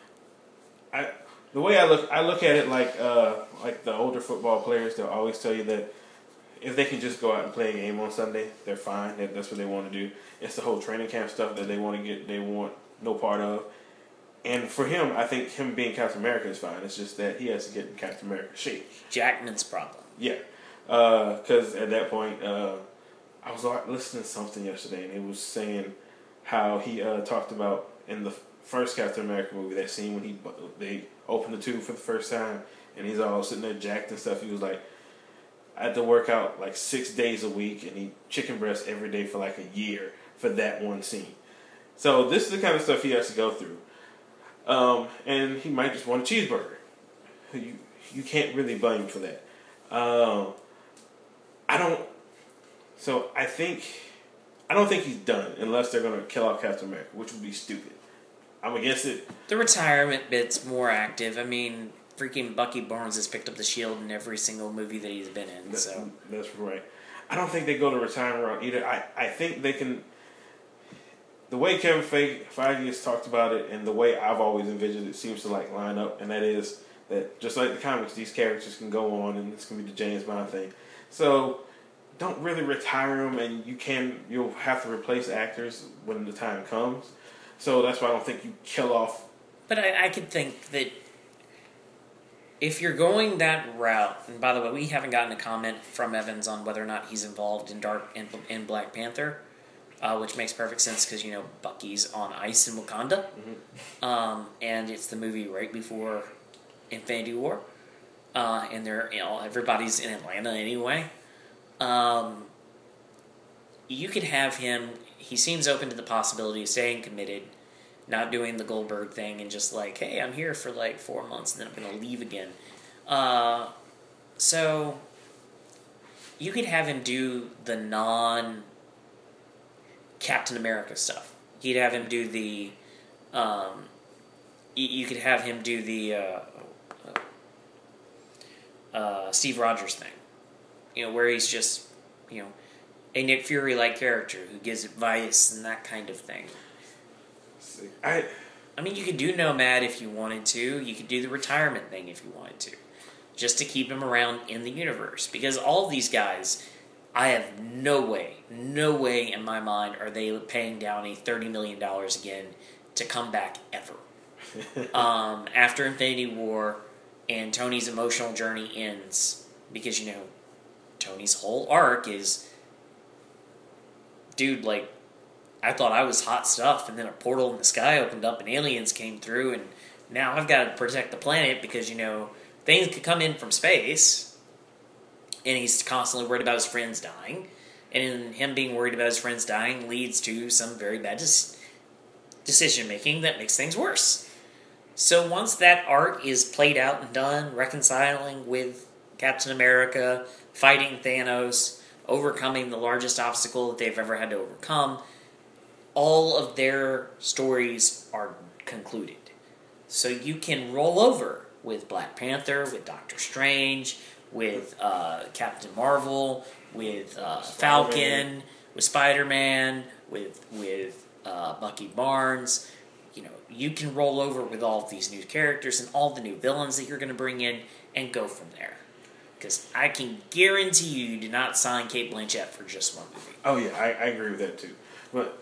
I, the way I look, I look at it like, uh, like the older football players. They'll always tell you that if they can just go out and play a game on Sunday, they're fine. That's what they want to do. It's the whole training camp stuff that they want to get, they want no part of. And for him, I think him being Captain America is fine. It's just that he has to get in Captain America shape. Jackman's problem. Yeah. Because uh, at that point, uh, I was listening to something yesterday, and it was saying how he uh, talked about in the first Captain America movie, that scene when he they opened the tube for the first time, and he's all sitting there jacked and stuff. He was like, I had to work out like six days a week and eat chicken breast every day for like a year for that one scene. So this is the kind of stuff he has to go through. Um, and he might just want a cheeseburger. You you can't really blame him for that. Um, I don't. So I think I don't think he's done unless they're gonna kill off Captain America, which would be stupid. I'm against it. The retirement bit's more active. I mean, freaking Bucky Barnes has picked up the shield in every single movie that he's been in. That, So that's right. I don't think they go the retirement route either. I, I think they can. The way Kevin Feige has talked about it, and the way I've always envisioned it, seems to like line up, and that is that just like the comics, these characters can go on, and it's gonna be the James Bond thing. So don't really retire them, and you can you'll have to replace actors when the time comes. So that's why I don't think you kill off. But I, I could think that if you're going that route, and by the way, we haven't gotten a comment from Evans on whether or not he's involved in Dark in, in Black Panther, uh, which makes perfect sense because you know Bucky's on ice in Wakanda, mm-hmm. um, and it's the movie right before Infinity War, uh, and they're you know everybody's in Atlanta anyway. Um, you could have him. He seems open to the possibility of staying committed, not doing the Goldberg thing, and just like, hey, I'm here for like four months, and then I'm going to leave again. Uh, so you could have him do the non Captain America stuff. You'd have him do the. Um, you, you could have him do the uh, uh, Steve Rogers thing. You know, where he's just, you know, a Nick Fury-like character who gives advice and that kind of thing. I, I mean, you could do Nomad if you wanted to. You could do the retirement thing if you wanted to. Just to keep him around in the universe. Because all of these guys, I have no way, no way in my mind are they paying Downey thirty million dollars again to come back ever. um, after Infinity War and Tony's emotional journey ends, because, you know, Tony's whole arc is, dude, like, I thought I was hot stuff, and then a portal in the sky opened up and aliens came through, and now I've got to protect the planet because, you know, things could come in from space, and he's constantly worried about his friends dying, and him being worried about his friends dying leads to some very bad des- decision-making that makes things worse. So once that arc is played out and done, reconciling with Captain America, fighting Thanos, overcoming the largest obstacle that they've ever had to overcome, all of their stories are concluded. So you can roll over with Black Panther, with Doctor Strange, with uh, Captain Marvel, with uh, Falcon, with Spider-Man, with with uh, Bucky Barnes. You know, you can roll over with all of these new characters and all the new villains that you're going to bring in and go from there. Because I can guarantee you, you do not sign Cate Blanchett for just one movie. Oh yeah, I, I agree with that too. But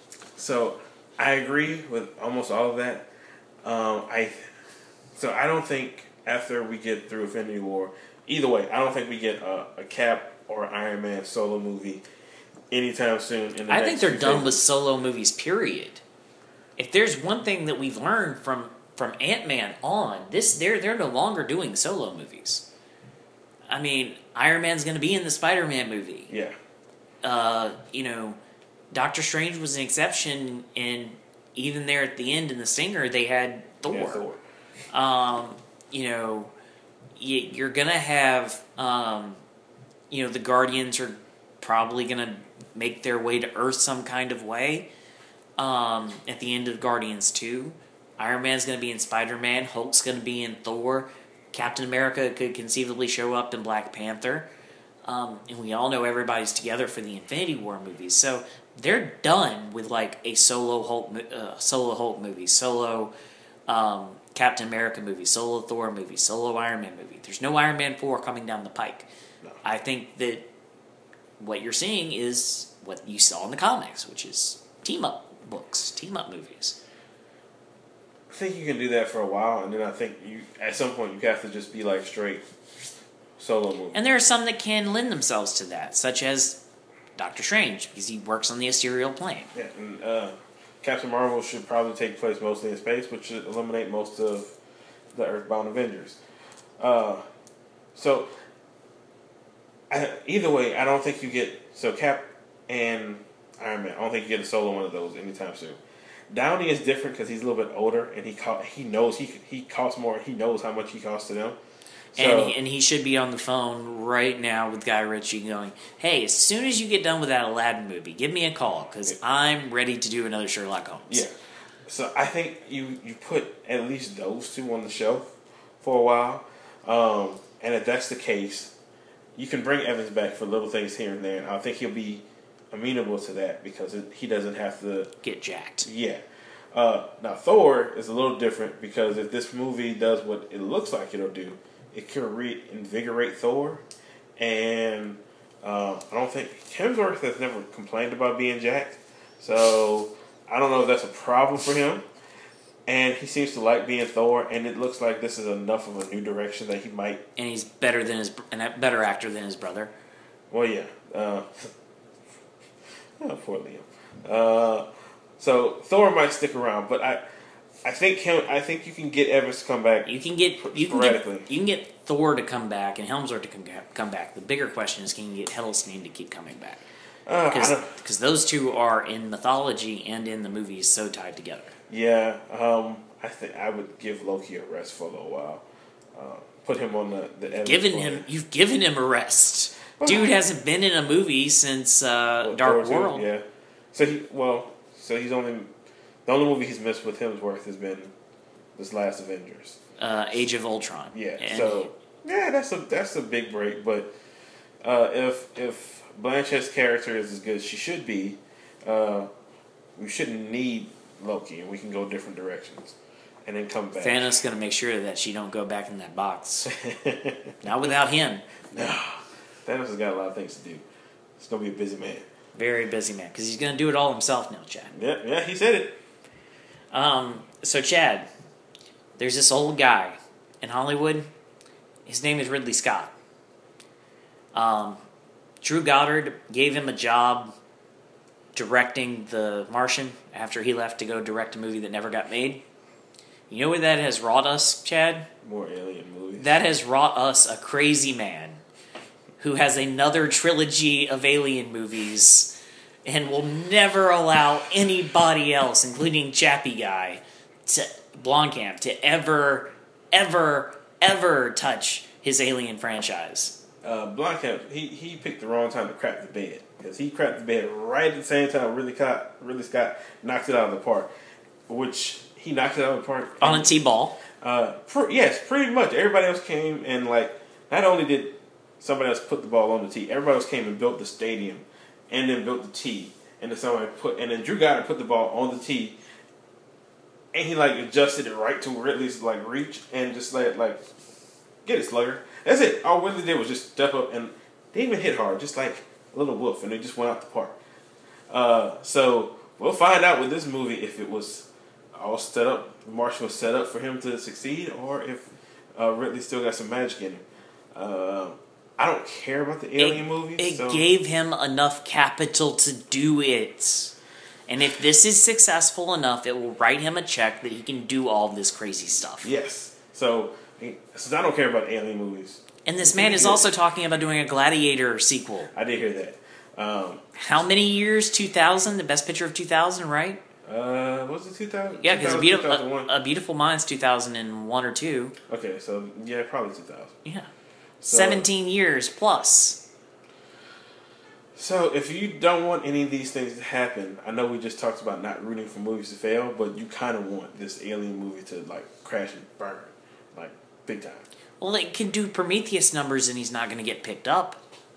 so I agree with almost all of that. Um, I so I don't think after we get through Infinity War, either way, I don't think we get a, a Cap or Iron Man solo movie anytime soon. In the I next think they're few done days. with solo movies. Period. If there's one thing that we've learned from from Ant-Man on, this they're they're no longer doing solo movies. I mean, Iron Man's going to be in the Spider-Man movie. Yeah. Uh, you know, Doctor Strange was an exception, and even there at the end in the Stinger, they had Thor. Yeah, Thor. Um, you know, you, you're going to have, um, you know, the Guardians are probably going to make their way to Earth some kind of way um, at the end of Guardians two. Iron Man's going to be in Spider-Man. Hulk's going to be in Thor. Captain America could conceivably show up in Black Panther. Um, and we all know everybody's together for the Infinity War movies. So they're done with like a solo Hulk, uh, solo Hulk movie, solo um, Captain America movie, solo Thor movie, solo Iron Man movie. There's no Iron Man four coming down the pike. No. I think that what you're seeing is what you saw in the comics, which is team-up books, team-up movies. I think you can do that for a while, and then I think you at some point you have to just be like straight solo movie. And there are some that can lend themselves to that, such as Doctor Strange, because he works on the ethereal plane. Yeah, and uh, Captain Marvel should probably take place mostly in space, which should eliminate most of the Earthbound Avengers. Uh, so, I, either way, I don't think you get so Cap and Iron Man. I don't think you get a solo one of those anytime soon. Downey is different because he's a little bit older and he co- he knows he he costs more. He knows how much he costs to them. So, and, he, and he should be on the phone right now with Guy Ritchie going, hey, as soon as you get done with that Aladdin movie, give me a call because I'm ready to do another Sherlock Holmes. Yeah. So I think you, you put at least those two on the shelf for a while. Um, and if that's the case, you can bring Evans back for little things here and there. And I think he'll be amenable to that because it, he doesn't have to get jacked. Yeah. Uh, now, Thor is a little different because if this movie does what it looks like it'll do, it could reinvigorate Thor, and uh, I don't think Hemsworth has never complained about being jacked, so I don't know if that's a problem for him. And he seems to like being Thor, and it looks like this is enough of a new direction that he might. And he's better than his, and a better actor than his brother. Well, yeah. Uh, oh, poor Liam. Uh, so Thor might stick around, but I. I think him. I think you can get Evans to come back. You can get you can get you can get Thor to come back and Helmsworth to come come back. The bigger question is, can you get Hiddleston to keep coming back? Because uh, those two are in mythology and in the movies so tied together. Yeah, um, I think I would give Loki a rest for a little while. Uh, put him on the the. Evans given point. him, you've given him a rest. Well, Dude hasn't been in a movie since uh, well, Dark Thor World. Too, yeah, so he well, so he's only. The only movie he's missed with Hemsworth has been this last Avengers, uh, Age of Ultron. Yeah, and so yeah, that's a that's a big break. But uh, if if Blanchett's character is as good as she should be, uh, we shouldn't need Loki, and we can go different directions, and then come back. Thanos gonna make sure that she don't go back in that box. Not without him. No, Thanos has got a lot of things to do. He's gonna be a busy man. Very busy man, because he's gonna do it all himself now, Chad. Yeah, yeah, he said it. Um, so Chad, there's this old guy in Hollywood. His name is Ridley Scott. Um, Drew Goddard gave him a job directing The Martian after he left to go direct a movie that never got made. You know what that has wrought us, Chad? More alien movies. That has wrought us a crazy man who has another trilogy of alien movies and will never allow anybody else, including Chappie Guy, to Blomkamp, to ever, ever, ever touch his Alien franchise. Uh, Blomkamp, he he picked the wrong time to crap the bed because he crapped the bed right at the same time. Really, Scott, really Scott knocked it out of the park, which he knocked it out of the park on a T-ball. Uh, pr- yes, pretty much. Everybody else came and like not only did somebody else put the ball on the tee, everybody else came and built the stadium. And then built the tee, and then somebody put, and then Drew Goddard put the ball on the tee, and he like adjusted it right to Ridley's like reach, and just let like get it, slugger. That's it. All Ridley did was just step up, and they didn't even hit hard, just like a little woof, and they just went out the park. Uh, so we'll find out with this movie if it was all set up, Martian was set up for him to succeed, or if uh, Ridley still got some magic in him. Uh, I don't care about the alien it, movies. It so. gave him enough capital to do it. And if this is successful enough, it will write him a check that he can do all this crazy stuff. Yes. So, since I don't care about alien movies. And this man is also talking about doing a Gladiator sequel. I did hear that. Um, How many years? two thousand? The best picture of two thousand, right? Uh, was it two thousand? Yeah, because a, beautiful, a, a Beautiful Mind's two thousand one or two. Okay, so yeah, probably two thousand. Yeah. So, seventeen years plus. So if you don't want any of these things to happen, I know we just talked about not rooting for movies to fail, but you kind of want this alien movie to like crash and burn, like big time. Well, it can do Prometheus numbers and he's not going to get picked up.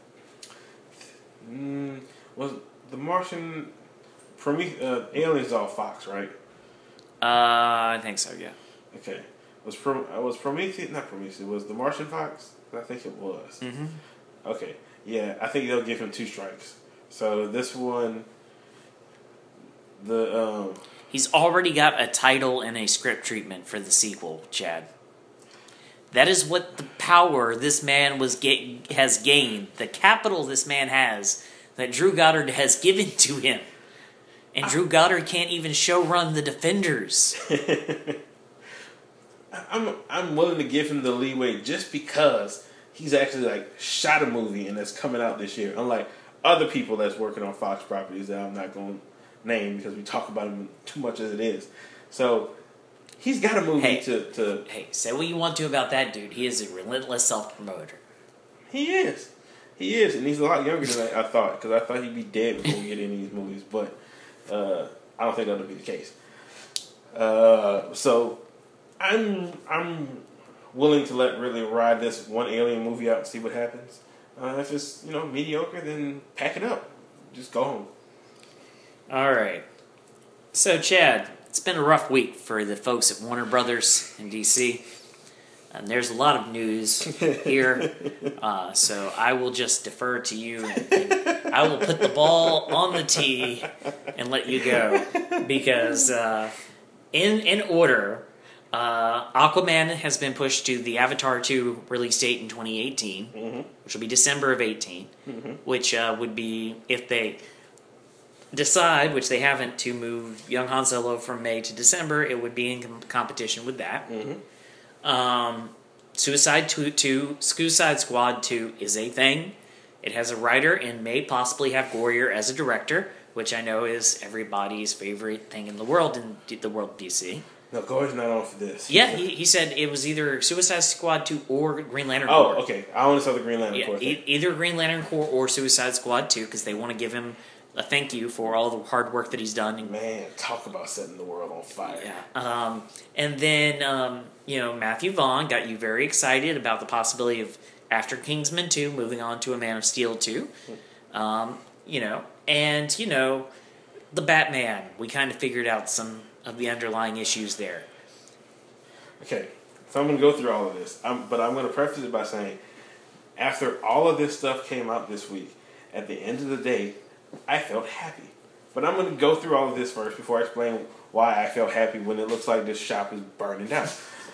Mm, was The Martian, Prometheus, uh, Aliens all Fox, right? Uh, I think so, yeah. Okay. Was Pro, was Prometheus, not Prometheus, was The Martian Fox? I think it was. Mm-hmm. Okay. Yeah, I think they'll give him two strikes. So this one, the um, He's already got a title and a script treatment for the sequel, Chad. That is what the power this man was get, has gained, the capital this man has, that Drew Goddard has given to him. And Drew Goddard can't even show run the Defenders. I'm I'm willing to give him the leeway just because he's actually like shot a movie and that's coming out this year. Unlike other people that's working on Fox properties that I'm not going to name because we talk about them too much as it is. So he's got a movie hey, to, to... Hey, say what you want to about that dude. He is a relentless self-promoter. He is. He is. And he's a lot younger than I, I thought. Because I thought he'd be dead before we get into these movies. But uh, I don't think that'll be the case. Uh, so I'm I'm willing to let really ride this one Alien movie out and see what happens. Uh, if it's, you know, mediocre, then pack it up. Just go home. All right. So, Chad... It's been a rough week for the folks at Warner Brothers in D C And there's a lot of news here, uh, so I will just defer to you, and, and I will put the ball on the tee and let you go. Because uh, in in order, uh, Aquaman has been pushed to the Avatar two release date in twenty eighteen, mm-hmm. which will be December of eighteen, mm-hmm. which uh, would be, if they... decide, which they haven't, to move Young Han Solo from May to December, it would be in com- competition with that. Mm-hmm. Um, Suicide two, Suicide Squad two is a thing. It has a writer and may possibly have Goyer as a director, which I know is everybody's favorite thing in the world in D- the world of D C. No, Goyer's not on for this. Yeah, he, he said it was either Suicide Squad two or Green Lantern oh, Corps. Oh, okay. I only saw the Green Lantern yeah, Corps e- Either Green Lantern Corps or Suicide Squad two, because they want to give him a thank you for all the hard work that he's done. Man, talk about setting the world on fire. Yeah. Um, and then, um, you know, Matthew Vaughn got you very excited about the possibility of, after Kingsman two, moving on to A Man of Steel two. Um, you know, and, you know, the Batman, we kind of figured out some of the underlying issues there. Okay, so I'm going to go through all of this. I'm, but I'm going to preface it by saying, after all of this stuff came out this week, at the end of the day, I felt happy. But I'm going to go through all of this first before I explain why I felt happy when it looks like this shop is burning down.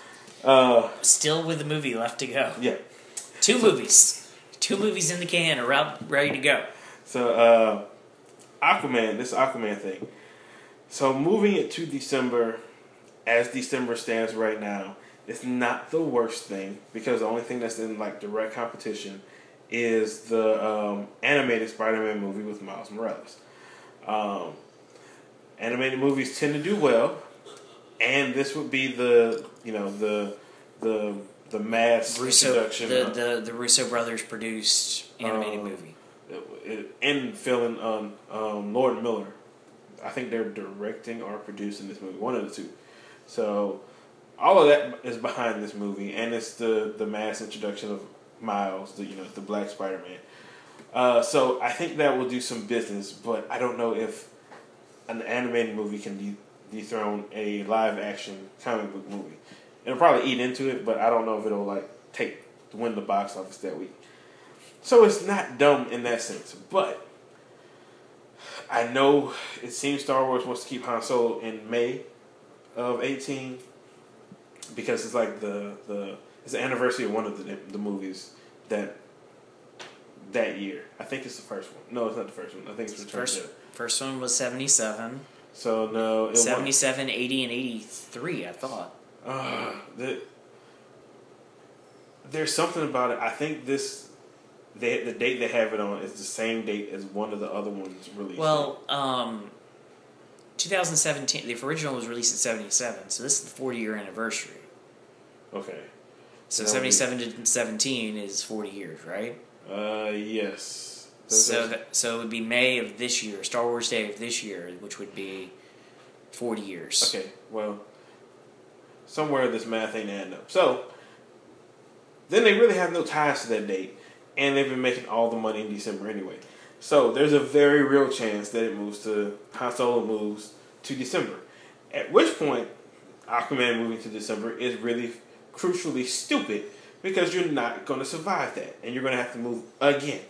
Uh, Still with the movie left to go. Yeah. Two so, movies. Two movies in the can are out, ready to go. So, uh, Aquaman, this Aquaman thing. So, moving it to December, as December stands right now, it's not the worst thing, because the only thing that's in, like, direct competition is the um, animated Spider-Man movie with Miles Morales. Um, animated movies tend to do well, and this would be the, you know, the the the mass Russo, introduction. The, of, the the Russo brothers produced animated uh, movie. It, it, and filling um, um, Lord Miller. I think they're directing or producing this movie, one of the two. So all of that is behind this movie, and it's the, the mass introduction of Miles, the you know the Black Spider-Man. Uh, so I think that will do some business, but I don't know if an animated movie can de- dethrone a live action comic book movie. It'll probably eat into it, but I don't know if it'll like take win the box office that week. So it's not dumb in that sense, but I know it seems Star Wars wants to keep Han Solo in May of eighteen because it's like the the it's the anniversary of one of the the movies that that year. I think it's the first one. No, it's not the first one. I think it's Return first. to Jedi. First one was seventy-seven. So no, it seventy-seven, eighty, and eighty-three. I thought. Uh, the, there's something about it. I think this. They, the date they have it on is the same date as one of the other ones released. Well, um, twenty seventeen, the original was released in seventy-seven, so this is the forty-year anniversary. Okay. So seventy-seven to seventeen is forty years, right? Uh, yes. So that, so it would be May of this year, Star Wars Day of this year, which would be forty years. Okay, well, somewhere this math ain't adding up. So, then they really have no ties to that date. And they've been making all the money in December anyway. So there's a very real chance that it moves to, Han Solo moves to December. At which point, Aquaman moving to December is really crucially stupid because you're not going to survive that. And you're going to have to move again.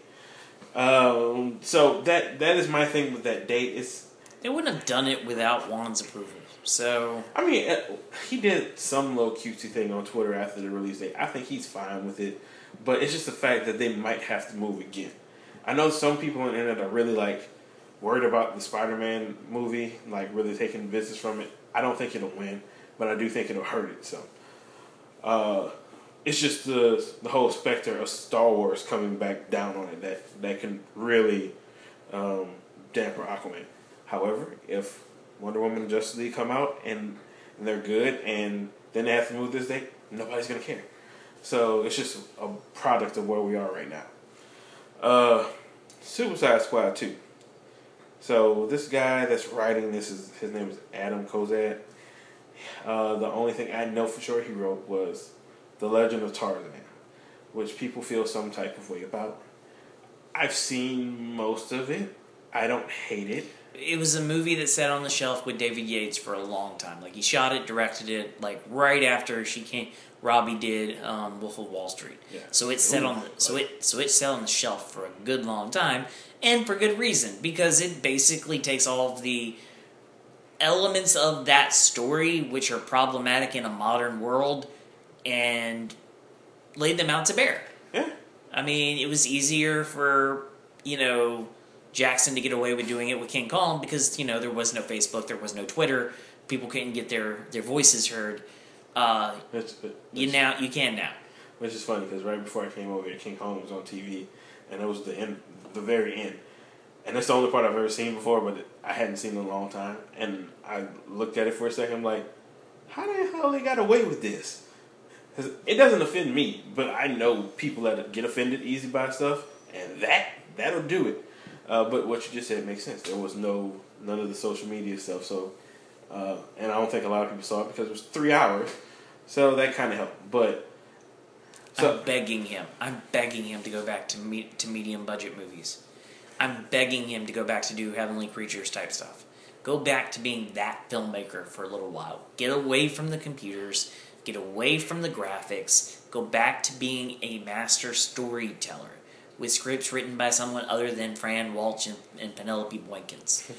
Um, so that that is my thing with that date. It's, they wouldn't have done it without Juan's approval. So I mean, uh, he did some little cutesy thing on Twitter after the release date. I think he's fine with it, but it's just the fact that they might have to move again. I know some people on the internet are really like worried about the Spider-Man movie, like really taking business from it. I don't think it'll win, but I do think it'll hurt it. So, uh, it's just the the whole specter of Star Wars coming back down on it that that can really um, damper Aquaman. However, if Wonder Woman and Justice League come out and, and they're good, and then they have to move this date, nobody's gonna care. So it's just a product of where we are right now. Uh, Suicide Squad two. So this guy that's writing this is his name is Adam Kozad. Uh, the only thing I know for sure he wrote was The Legend of Tarzan, which people feel some type of way about. I've seen most of it. I don't hate it. it was a movie that sat on the shelf with David Yates for a long time. Like he shot it, directed it, like right after she came. Robbie did um, Wolf of Wall Street. Yeah. So it sat Ooh, on the, so it so it sat on the shelf for a good long time, and for good reason, because it basically takes all of the elements of that story which are problematic in a modern world and laid them out to bear. Yeah. I mean, it was easier for, you know, Jackson to get away with doing it with King Kong because, you know, there was no Facebook, there was no Twitter, people couldn't get their, their voices heard. Uh, It's, it's, you now you can now. Which is funny because right before I came over here, King Kong was on T V, and it was the end, the very end, and that's the only part I've ever seen before, but I hadn't seen it in a long time. And I looked at it for a second, I'm like, how the hell they got away with this? Because it doesn't offend me, but I know people that get offended easy by stuff, and that that'll do it. Uh, but what you just said makes sense. There was no none of the social media stuff, so uh, and I don't think a lot of people saw it because it was three hours, so that kind of helped. But so, I'm begging him. I'm begging him to go back to me, to medium budget movies. I'm begging him to go back to do Heavenly Creatures type stuff. Go back to being that filmmaker for a little while. Get away from the computers. Get away from the graphics. Go back to being a master storyteller with scripts written by someone other than Fran Walsh and, and Penelope Boykins.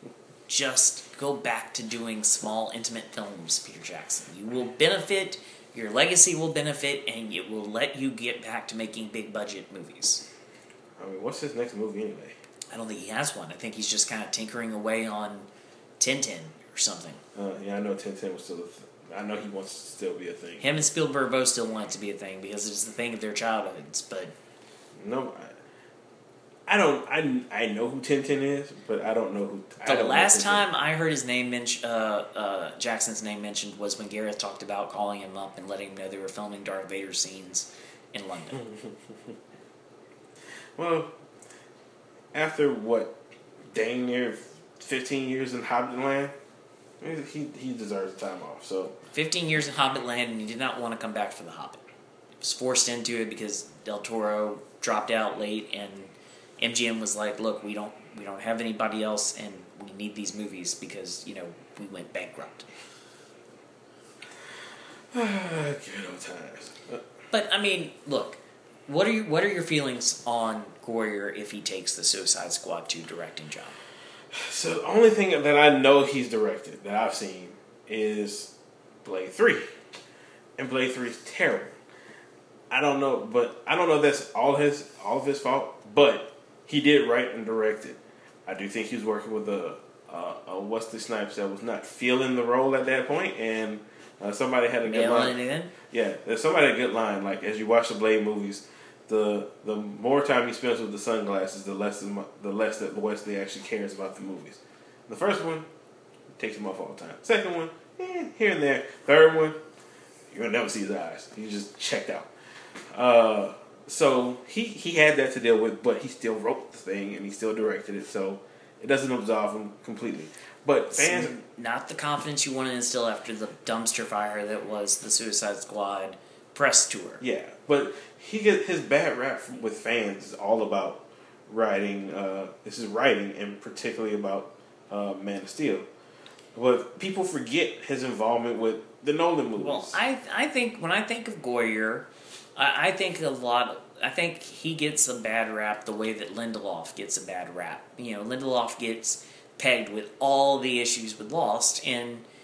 Just go back to doing small, intimate films, Peter Jackson. You will benefit, your legacy will benefit, and it will let you get back to making big-budget movies. I mean, what's his next movie anyway? I don't think he has one. I think he's just kind of tinkering away on Tintin or something. Uh, yeah, I know Tintin was still a th- I know he wants to still be a thing. Him and Spielberg both still want it to be a thing because it's the thing of their childhoods, but... No, I, I don't. I, I know who Tintin is, but I don't know who. I The don't last know time I heard his name mentioned, uh, uh, Jackson's name mentioned, was when Gareth talked about calling him up and letting him know they were filming Darth Vader scenes in London. Well, after what, dang near fifteen years in Hobbitland, he he deserves time off. So Fifteen years in Hobbitland, and he did not want to come back for The Hobbit. He was forced into it because Del Toro dropped out late, and M G M was like, "Look, we don't we don't have anybody else, and we need these movies because you know we went bankrupt." good old times. But I mean, look, what are you, what are your feelings on Goyer if he takes the Suicide Squad two directing job? So the only thing that I know he's directed that I've seen is Blade three, and Blade three is terrible. I don't know, but I don't know if that's all his all of his fault. But he did write and direct it. I do think he was working with a, a, a Wesley Snipes that was not feeling the role at that point, and uh, somebody had a good Mailing line. it in? Yeah, there's somebody had a good line. Like as you watch the Blade movies, the the more time he spends with the sunglasses, the less the less that Wesley actually cares about the movies. The first one takes him off all the time. Second one, eh, here and there. Third one, you're gonna never see his eyes. He's just checked out. Uh, so he, he had that to deal with, but he still wrote the thing and he still directed it, so it doesn't absolve him completely. But fans, It's not the confidence you want to instill after the dumpster fire that was the Suicide Squad press tour. yeah, but he get his bad rap from, with fans is all about writing. Uh, this is writing, and particularly about uh, Man of Steel. But people forget his involvement with the Nolan movies. Well, I I think when I think of Goyer, I, I think a lot. I think he gets a bad rap the way that Lindelof gets a bad rap. You know, Lindelof gets pegged with all the issues with Lost, and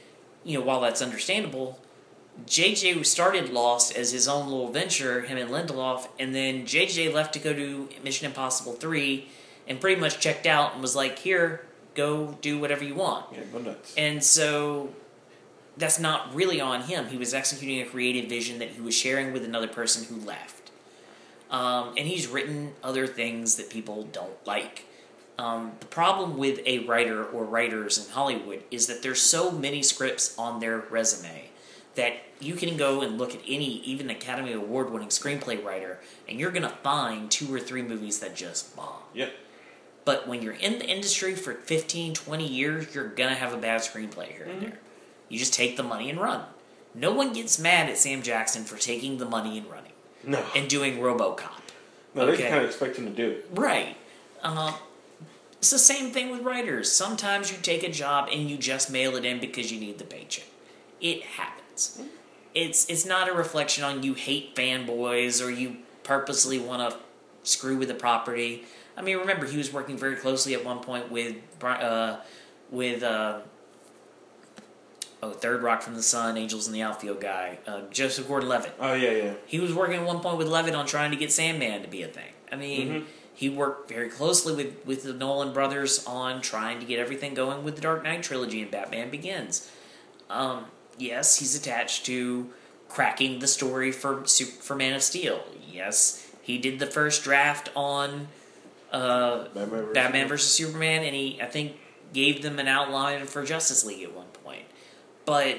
you know, while that's understandable, J J started Lost as his own little venture, him and Lindelof, and then J J left to go to Mission Impossible three and pretty much checked out and was like, here, go do whatever you want. Yeah, go nuts. And so that's not really on him. He was executing a creative vision that he was sharing with another person who left. Um, and he's written other things that people don't like. Um, the problem with a writer or writers in Hollywood is that there's so many scripts on their resume that you can go and look at any, even Academy Award winning screenplay writer, and you're going to find two or three movies that just bomb. Yep. But when you're in the industry for fifteen, twenty years, you're going to have a bad screenplay here and mm-hmm. there. You just take the money and run. No one gets mad at Sam Jackson for taking the money and running. No. And doing RoboCop. No, okay? they kind of expect him to do it. Right. Uh, it's the same thing with writers. Sometimes you take a job and you just mail it in because you need the paycheck. It happens. It's it's not a reflection on you hate fanboys or you purposely want to screw with the property. I mean, remember, he was working very closely at one point with uh, with uh, oh, Third Rock from the Sun, Angels in the Outfield guy, uh, Joseph Gordon-Levitt. Oh, yeah, yeah. He was working at one point with Levitt on trying to get Sandman to be a thing. I mean, mm-hmm. he worked very closely with, with the Nolan brothers on trying to get everything going with the Dark Knight trilogy and Batman Begins. Um, yes, he's attached to cracking the story for for Man of Steel. Yes, he did the first draft on uh, Batman, versus. Batman versus Superman, and he, I think, gave them an outline for Justice League at one point. But,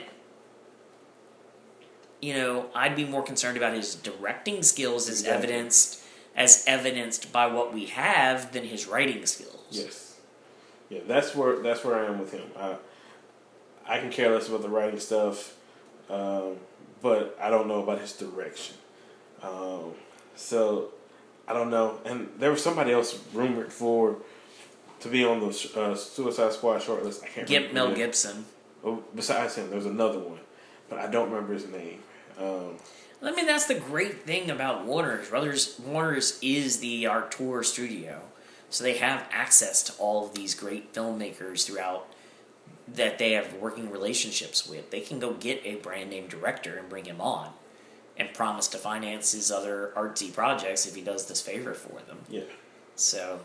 you know, I'd be more concerned about his directing skills as exactly. evidenced as evidenced by what we have than his writing skills. Yes. Yeah, that's where that's where I am with him. I, I can care less about the writing stuff, um, but I don't know about his direction. Um, so, I don't know. And there was somebody else rumored for to be on the uh, Suicide Squad shortlist. I can't Gib, remember. Mel his name. Gibson. Oh, besides him, there's another one, but I don't remember his name. Um, I mean, that's the great thing about Warner's. Brothers, Warner's is the Artur studio, so they have access to all of these great filmmakers throughout that they have working relationships with. They can go get a brand name director and bring him on and promise to finance his other artsy projects if he does this favor for them. Yeah. So.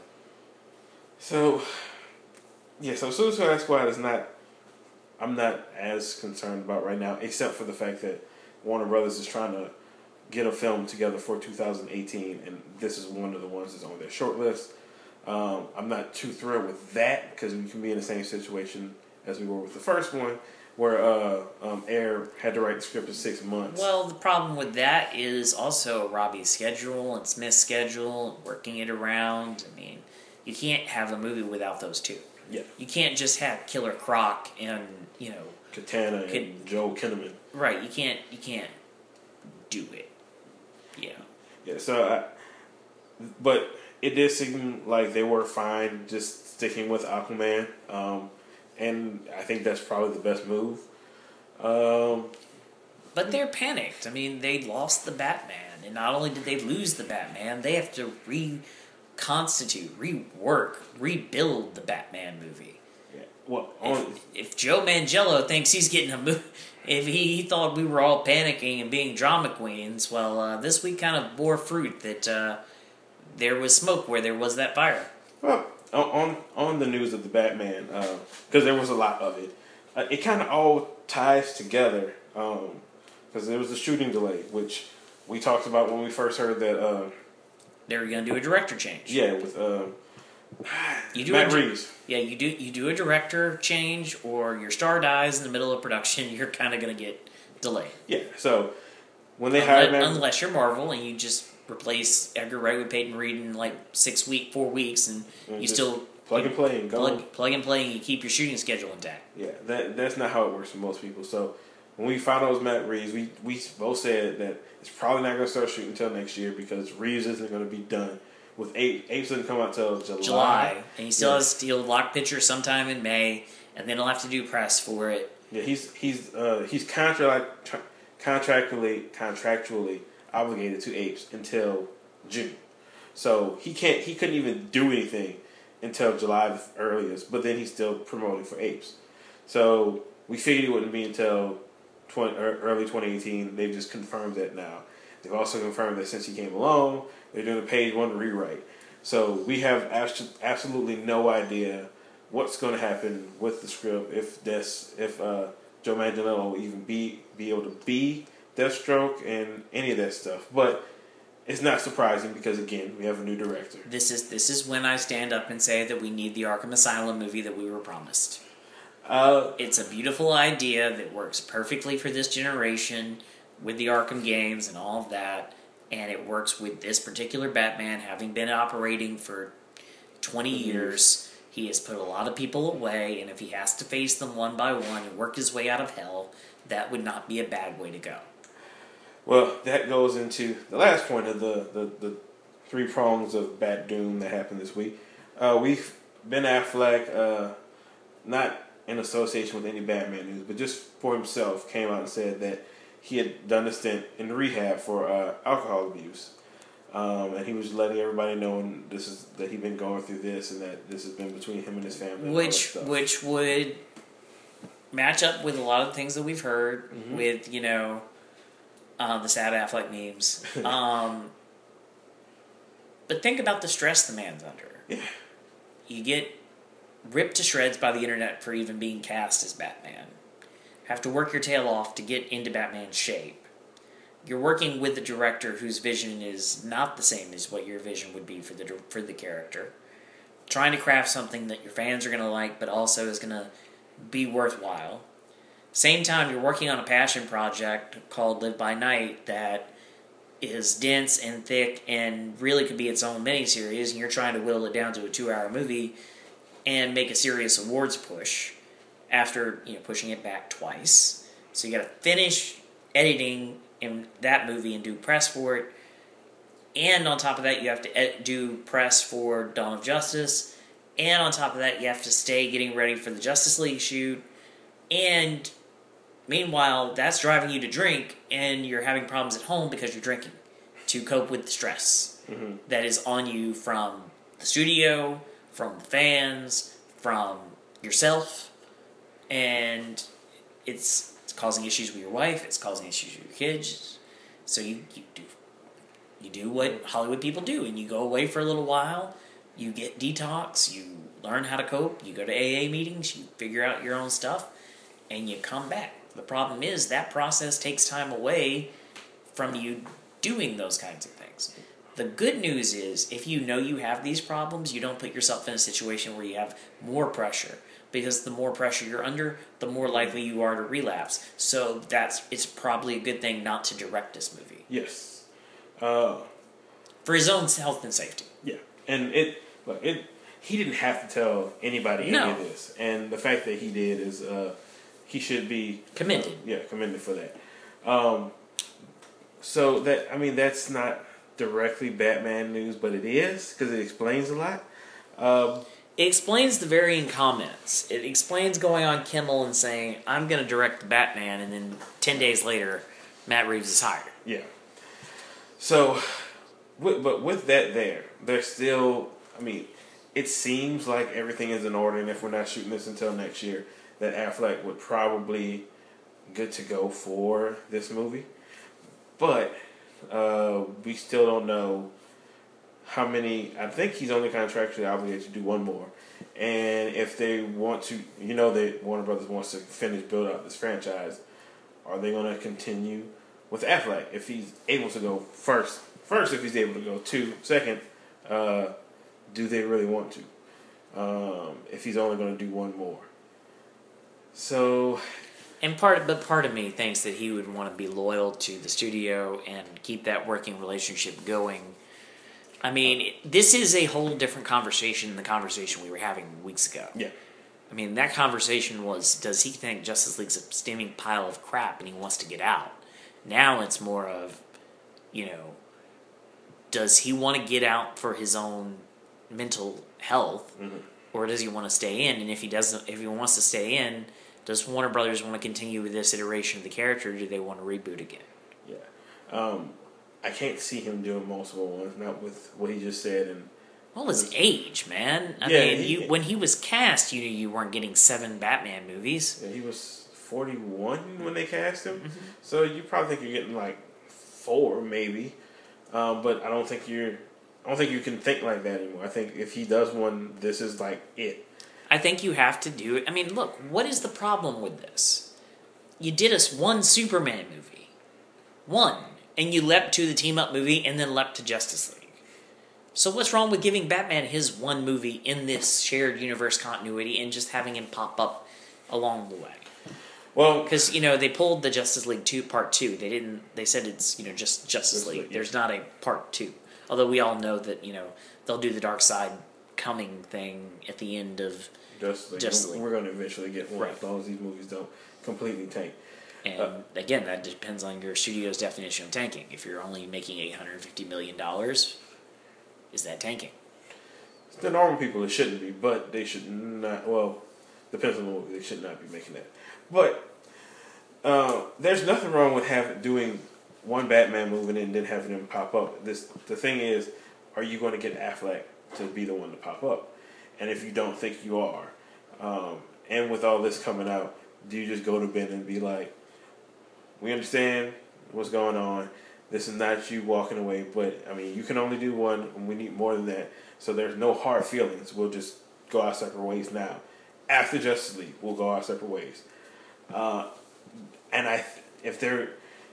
So, yeah, so Suicide Squad is not, I'm not as concerned about right now, except for the fact that Warner Brothers is trying to get a film together for two thousand eighteen, and this is one of the ones that's on their short list. Um, I'm not too thrilled with that, because we can be in the same situation as we were with the first one, where uh, um, Air had to write the script in six months. Well, the problem with that is also Robbie's schedule and Smith's schedule, and working it around. I mean, you can't have a movie without those two. Yeah. You can't just have Killer Croc and, you know... Katana could, and Joel Kinnaman. Right, you can't, you can't do it. Yeah. Yeah, so I... But it did seem like they were fine just sticking with Aquaman. Um... And I think that's probably the best move. Um, but they're panicked. I mean, they lost the Batman. And not only did they lose the Batman, they have to reconstitute, rework, rebuild the Batman movie. Yeah. Well, on, if, if Joe Manganiello thinks he's getting a movie... If he, he thought we were all panicking and being drama queens, well, uh, this week kind of bore fruit that uh, there was smoke where there was that fire. Well... On on the news of the Batman, because uh, there was a lot of it, uh, it kind of all ties together. Because um, there was a shooting delay, which we talked about when we first heard that uh, they were going to do a director change. Yeah, with uh, you do Matt a, Reeves. Yeah, you do you do a director change, or your star dies in the middle of production. You're kind of going to get delayed. Yeah, so when they unless, hired Matt, unless you're Marvel and you just replace Edgar Wright with Peyton Reed in like six week, four weeks, and, and you still plug and play and go. Plug, plug and play, and you keep your shooting schedule intact. Yeah, that that's not how it works for most people. So when we found out it was Matt Reeves, we we both said that it's probably not going to start shooting until next year because Reeves isn't going to be done with Apes. Apes doesn't come out till July. July, and he still yeah. has to lock picture sometime in May, and then he'll have to do press for it. Yeah, he's he's uh, he's contract tra- contractually contractually obligated to Apes until June, so he can't. He couldn't even do anything until July the earliest. But then he's still promoting for Apes. So we figured it wouldn't be until twenty, early twenty eighteen. They've just confirmed that now. They've also confirmed that since he came along, they're doing a page one rewrite. So we have abs- absolutely no idea what's going to happen with the script, if this, if uh, Joe Manganiello will even be be able to be Deathstroke and any of that stuff. But it's not surprising because, again, we have a new director. This is this is when I stand up and say that we need the Arkham Asylum movie that we were promised. Uh, it's a beautiful idea that works perfectly for this generation with the Arkham games and all of that, and it works with this particular Batman having been operating for twenty years. He has put a lot of people away, and if he has to face them one by one and work his way out of hell, that would not be a bad way to go. Well, that goes into the last point of the, the, the three prongs of Bat Doom that happened this week. Uh, we've Ben Affleck, uh, not in association with any Batman news, but just for himself, came out and said that he had done a stint in rehab for uh, alcohol abuse. Um, and he was letting everybody know and this is that he'd been going through this and that this has been between him and his family. And which all that stuff. which would match up with a lot of the things that we've heard mm-hmm. with, you know, uh, the sad Affleck memes. um, but think about the stress the man's under. Yeah. You get ripped to shreds by the internet for even being cast as Batman. Have to work your tail off to get into Batman's shape. You're working with a director whose vision is not the same as what your vision would be for the for the character. Trying to craft something that your fans are going to like, but also is going to be worthwhile. Same time, you're working on a passion project called Live by Night that is dense and thick and really could be its own miniseries, and you're trying to whittle it down to a two-hour movie and make a serious awards push after, you know, pushing it back twice. So you got to finish editing in that movie and do press for it, and on top of that you have to ed- do press for Dawn of Justice, and on top of that you have to stay getting ready for the Justice League shoot, and meanwhile that's driving you to drink, and you're having problems at home because you're drinking to cope with the stress mm-hmm. that is on you from the studio, from the fans, from yourself, and it's It's causing issues with your wife. It's causing issues with your kids. So you, you do you do what Hollywood people do, and you go away for a little while. You get detox. You learn how to cope. You go to A A meetings. You figure out your own stuff, and you come back. The problem is that process takes time away from you doing those kinds of things. The good news is if you know you have these problems, you don't put yourself in a situation where you have more pressure. Because the more pressure you're under, the more likely you are to relapse. So that's it's probably a good thing not to direct this movie. Yes, uh, for his own health and safety. Yeah, and it look it he didn't have to tell anybody any no. of this, and the fact that he did is uh, he should be commended. Uh, yeah, commended for that. Um, so that I mean that's not directly Batman news, but it is because it explains a lot. Um, It explains the varying comments. It explains going on Kimmel and saying, I'm going to direct the Batman, and then ten days later, Matt Reeves is hired. Yeah. So, with, but with that there, there's still, I mean, it seems like everything is in order, and if we're not shooting this until next year, that Affleck would probably good to go for this movie. But uh, we still don't know how many. I think he's only contractually obligated to do one more, and if they want to, you know, that Warner Brothers wants to finish build out this franchise, are they going to continue with Affleck if he's able to go first? First, if he's able to go two. Second, uh, do they really want to? Um, if he's only going to do one more, so. And part, but part of me thinks that he would want to be loyal to the studio and keep that working relationship going. I mean, this is a whole different conversation than the conversation we were having weeks ago. Yeah. I mean, that conversation was, does he think Justice League's a steaming pile of crap and he wants to get out? Now it's more of, you know, does he want to get out for his own mental health, mm-hmm. or does he want to stay in? And if he doesn't, if he wants to stay in, does Warner Brothers want to continue with this iteration of the character, or do they want to reboot again? Yeah. Um, I can't see him doing multiple ones, not with what he just said. And well, his was, age, man. I yeah, mean, he, you, when he was cast, you knew you weren't getting seven Batman movies. Yeah, he was forty-one when they cast him. Mm-hmm. So you probably think you're getting like four, maybe. Um, but I don't think you're. I don't think you can think like that anymore. I think if he does one, this is like it. I think you have to do it. I mean, look, what is the problem with this? You did us one Superman movie. One. And you leapt to the team-up movie and then leapt to Justice League. So what's wrong with giving Batman his one movie in this shared universe continuity and just having him pop up along the way? Well, because you know they pulled the Justice League two part two. They didn't. They said it's you know just Justice League. League. There's not a part two. Although we all know that you know they'll do the Dark Side coming thing at the end of Justice League. Justice League. We're going to eventually get one Right. as long as these movies don't completely tank. And Uh, again, that depends on your studio's definition of tanking. If you're only making eight hundred fifty million dollars, is that tanking? The normal people, it shouldn't be, but they should not. Well, depends on the movie. They should not be making that. But uh, there's nothing wrong with having doing one Batman movie and then having him pop up. This the thing is, are you going to get Affleck to be the one to pop up? And if you don't think you are, um, and with all this coming out, do you just go to Ben and be like, "We understand what's going on. This is not you walking away, but I mean, you can only do one, and we need more than that. So there's no hard feelings. We'll just go our separate ways now. After Justice League, we'll go our separate ways." Uh, and I, if they're,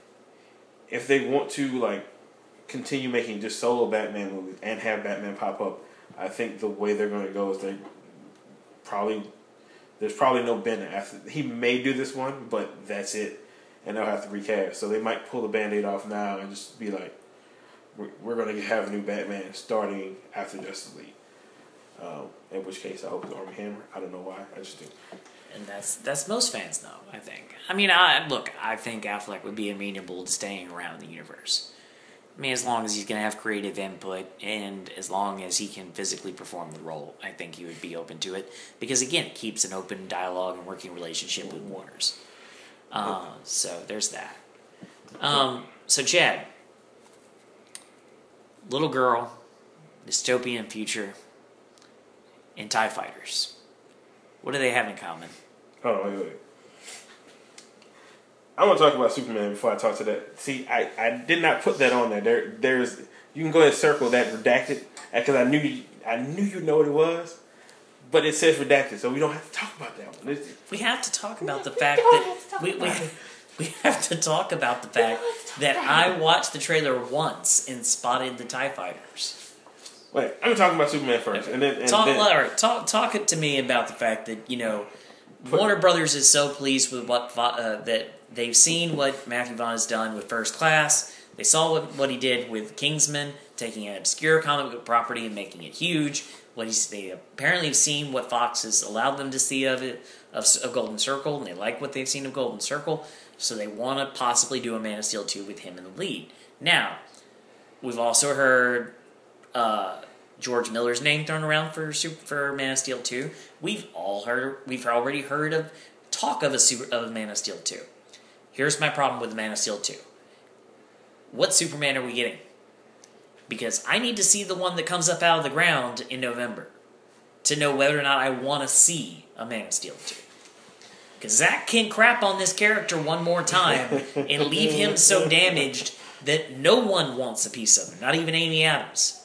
if they want to like continue making just solo Batman movies and have Batman pop up, I think the way they're going to go is they probably there's probably no Ben after. He may do this one, but that's it. And they'll have to recast. So they might pull the Band-Aid off now and just be like, we're, we're going to have a new Batman starting after Justice League. Um, in which case, I hope it's Armie Hammer. I don't know why. I just do. And that's that's most fans, though, I think. I mean, I look, I think Affleck would be amenable to staying around in the universe. I mean, as long as he's going to have creative input and as long as he can physically perform the role, I think he would be open to it. Because, again, it keeps an open dialogue and working relationship with Warner's. Uh, so there's that. Um, so Chad, little girl, dystopian future, and TIE fighters. What do they have in common? Hold on, wait, wait. I want to talk about Superman before I talk to that. See, I, I did not put that on there. There, there's you can go ahead and circle that redacted because I knew you, I knew you know what it was, but it says redacted, so we don't have to talk about that one. It's, We have to talk about the fact that we, we we have to talk about the fact that I watched the trailer once and spotted the TIE fighters. Wait, I'm talking about Superman first, and then and Talk, then, all right, talk, talk it to me about the fact that you know Warner Brothers is so pleased with what uh, that they've seen what Matthew Vaughn has done with First Class. They saw what, what he did with Kingsman, taking an obscure comic book property and making it huge. What he's, they apparently have seen what Fox has allowed them to see of it of, of Golden Circle, and they like what they've seen of Golden Circle. So they want to possibly do a Man of Steel two with him in the lead. Now, we've also heard uh, George Miller's name thrown around for super, for Man of Steel two. We've all heard, we've already heard of talk of a super, of Man of Steel two. Here's my problem with Man of Steel two. What Superman are we getting? Because I need to see the one that comes up out of the ground in November to know whether or not I want to see a Man of Steel two. Because Zack can crap on this character one more time and leave him so damaged that no one wants a piece of him, not even Amy Adams.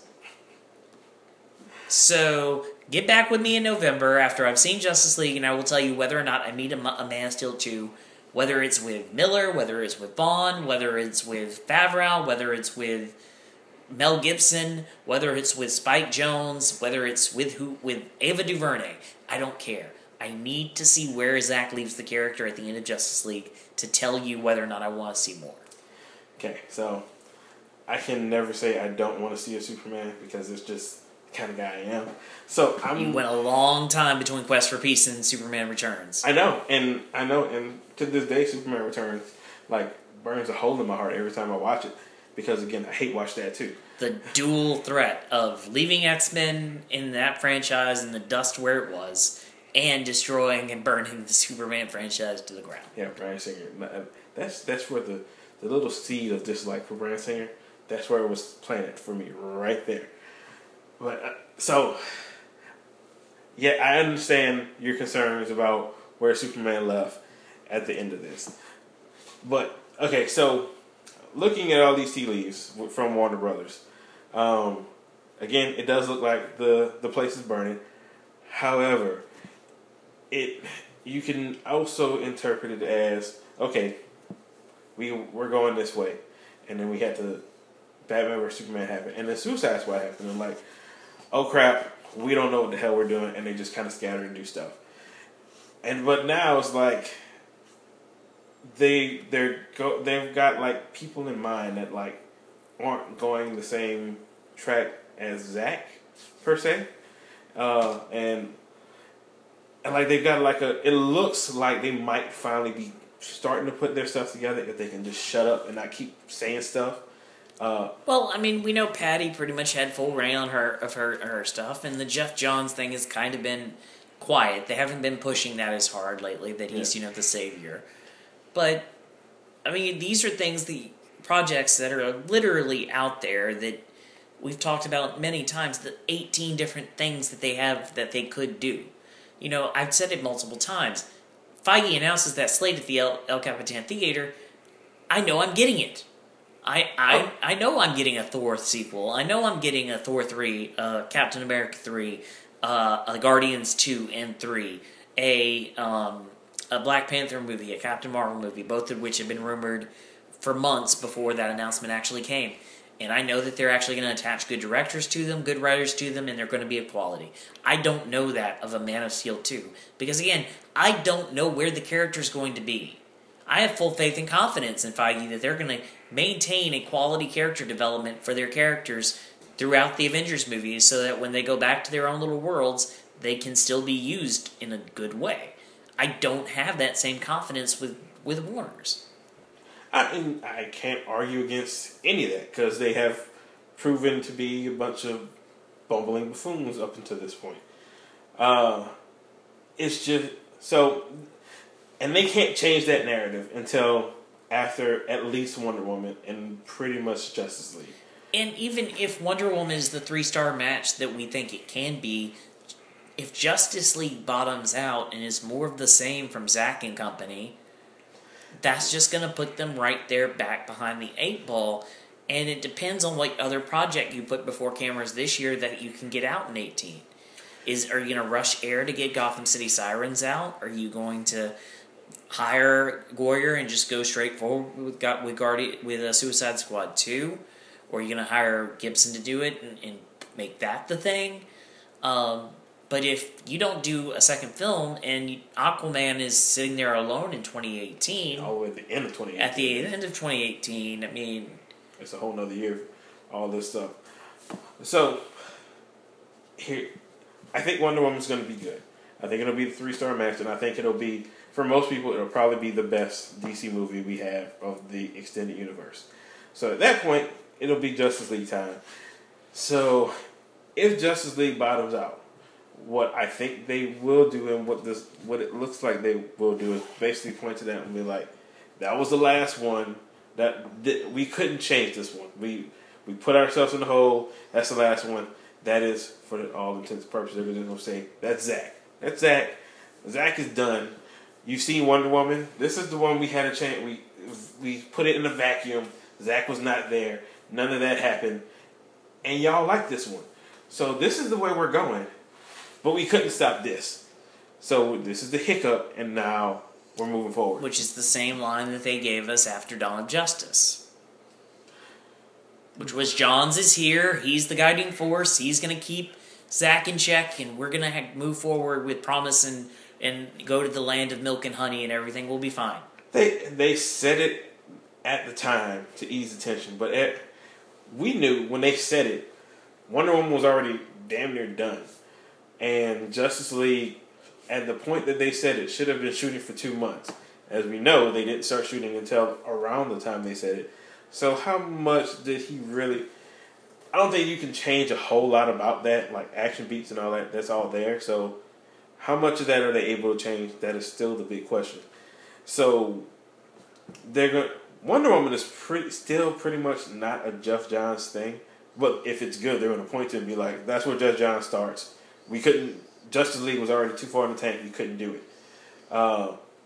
So, get back with me in November after I've seen Justice League, and I will tell you whether or not I meet a, a Man of Steel two, whether it's with Miller, whether it's with Vaughn, whether it's with Favreau, whether it's with Mel Gibson, whether it's with Spike Jonze, whether it's with who with Ava DuVernay. I don't care. I need to see where Zack leaves the character at the end of Justice League to tell you whether or not I want to see more. okay, so I can never say I don't want to see a Superman because it's just the kind of guy I am. So I'm. You went a long time between Quest for Peace and Superman Returns. I know, and I know, and to this day, Superman Returns like burns a hole in my heart every time I watch it because again, I hate watch that too. The dual threat of leaving X-Men in that franchise in the dust where it was, and destroying and burning the Superman franchise to the ground. Yeah, Bryan Singer. That's that's where the, the little seed of dislike for Bryan Singer, that's where it was planted for me, right there. But uh, so, yeah, I understand your concerns about where Superman left, at the end of this. But okay, so looking at all these tea leaves from Warner Brothers, um, again, it does look like the the place is burning. However, it you can also interpret it as, okay, we we're going this way, and then we had to Batman versus Superman happen, and then Suicide Squad happened, and like, oh crap, we don't know what the hell we're doing, and they just kind of scatter and do stuff. And but now it's like they they're go they've got like people in mind that like aren't going the same track as Zack per se, uh, and and like they've got like a. It looks like they might finally be starting to put their stuff together if they can just shut up and not keep saying stuff. Uh, well, I mean, we know Patty pretty much had full reign on her of her her stuff, and the Jeff Johns thing has kind of been quiet. They haven't been pushing that as hard lately. That he's yeah. you know the savior, but I mean, these are things, the projects that are literally out there that we've talked about many times. The eighteen different things that they have that they could do. You know, I've said it multiple times. Feige announces that slate at the El, El Capitan Theater. I know I'm getting it. I I oh. I know I'm getting a Thor sequel. I know I'm getting a Thor three, uh, Captain America three, uh, a Guardians two and three, a um, a Black Panther movie, a Captain Marvel movie, both of which have been rumored for months before that announcement actually came. And I know that they're actually going to attach good directors to them, good writers to them, and they're going to be of quality. I don't know that of a Man of Steel two. Because again, I don't know where the character's going to be. I have full faith and confidence in Feige that they're going to maintain a quality character development for their characters throughout the Avengers movies so that when they go back to their own little worlds, they can still be used in a good way. I don't have that same confidence with, with Warner's. I mean, I can't argue against any of that because they have proven to be a bunch of bumbling buffoons up until this point. Uh, it's just so, and they can't change that narrative until after at least Wonder Woman and pretty much Justice League. And even if Wonder Woman is the three-star match that we think it can be, if Justice League bottoms out and is more of the same from Zack and company, that's just going to put them right there back behind the eight ball. And it depends on what other project you put before cameras this year that you can get out in eighteen. Is Are you going to rush Air to get Gotham City Sirens out? Are you going to hire Goyer and just go straight forward with with, Guardi- with uh, Suicide Squad two? Or are you going to hire Gibson to do it and, and make that the thing? Um... But if you don't do a second film and Aquaman is sitting there alone in twenty eighteen... Oh, at the end of twenty eighteen. At the end of twenty eighteen, I mean... It's a whole nother year, all this stuff. So, here, I think Wonder Woman's going to be good. I think it'll be the three-star match, and I think it'll be, for most people, it'll probably be the best D C movie we have of the extended universe. So at that point, it'll be Justice League time. So, if Justice League bottoms out, what I think they will do and what this what it looks like they will do is basically point to that and be like, that was the last one. That th- we couldn't change this one. We we put ourselves in the hole. That's the last one. That is, for all intents and purposes, they're just gonna say that's Zack. That's Zack. Zack is done. You've seen Wonder Woman. This is the one we had a chance. We we put it in a vacuum. Zack was not there. None of that happened, and y'all like this one. So this is the way we're going. But we couldn't stop this. So this is the hiccup, and now we're moving forward. Which is the same line that they gave us after Dawn of Justice. Which was, Johns is here, he's the guiding force, he's going to keep Zack in check, and we're going to ha- move forward with promise and, and go to the land of milk and honey, and everything will be fine. They they said it at the time to ease the tension, but at, we knew when they said it, Wonder Woman was already damn near done. And Justice League, at the point that they said it, should have been shooting for two months. As we know, they didn't start shooting until around the time they said it. So how much did he really... I don't think you can change a whole lot about that, like action beats and all that. That's all there. So how much of that are they able to change? That is still the big question. So they're going. Wonder Woman is pretty, still pretty much not a Jeff Johns thing. But if it's good, they're going to point to it and be like, that's where Jeff Johns starts. We couldn't... Justice League was already too far in the tank. You couldn't do it. Uh,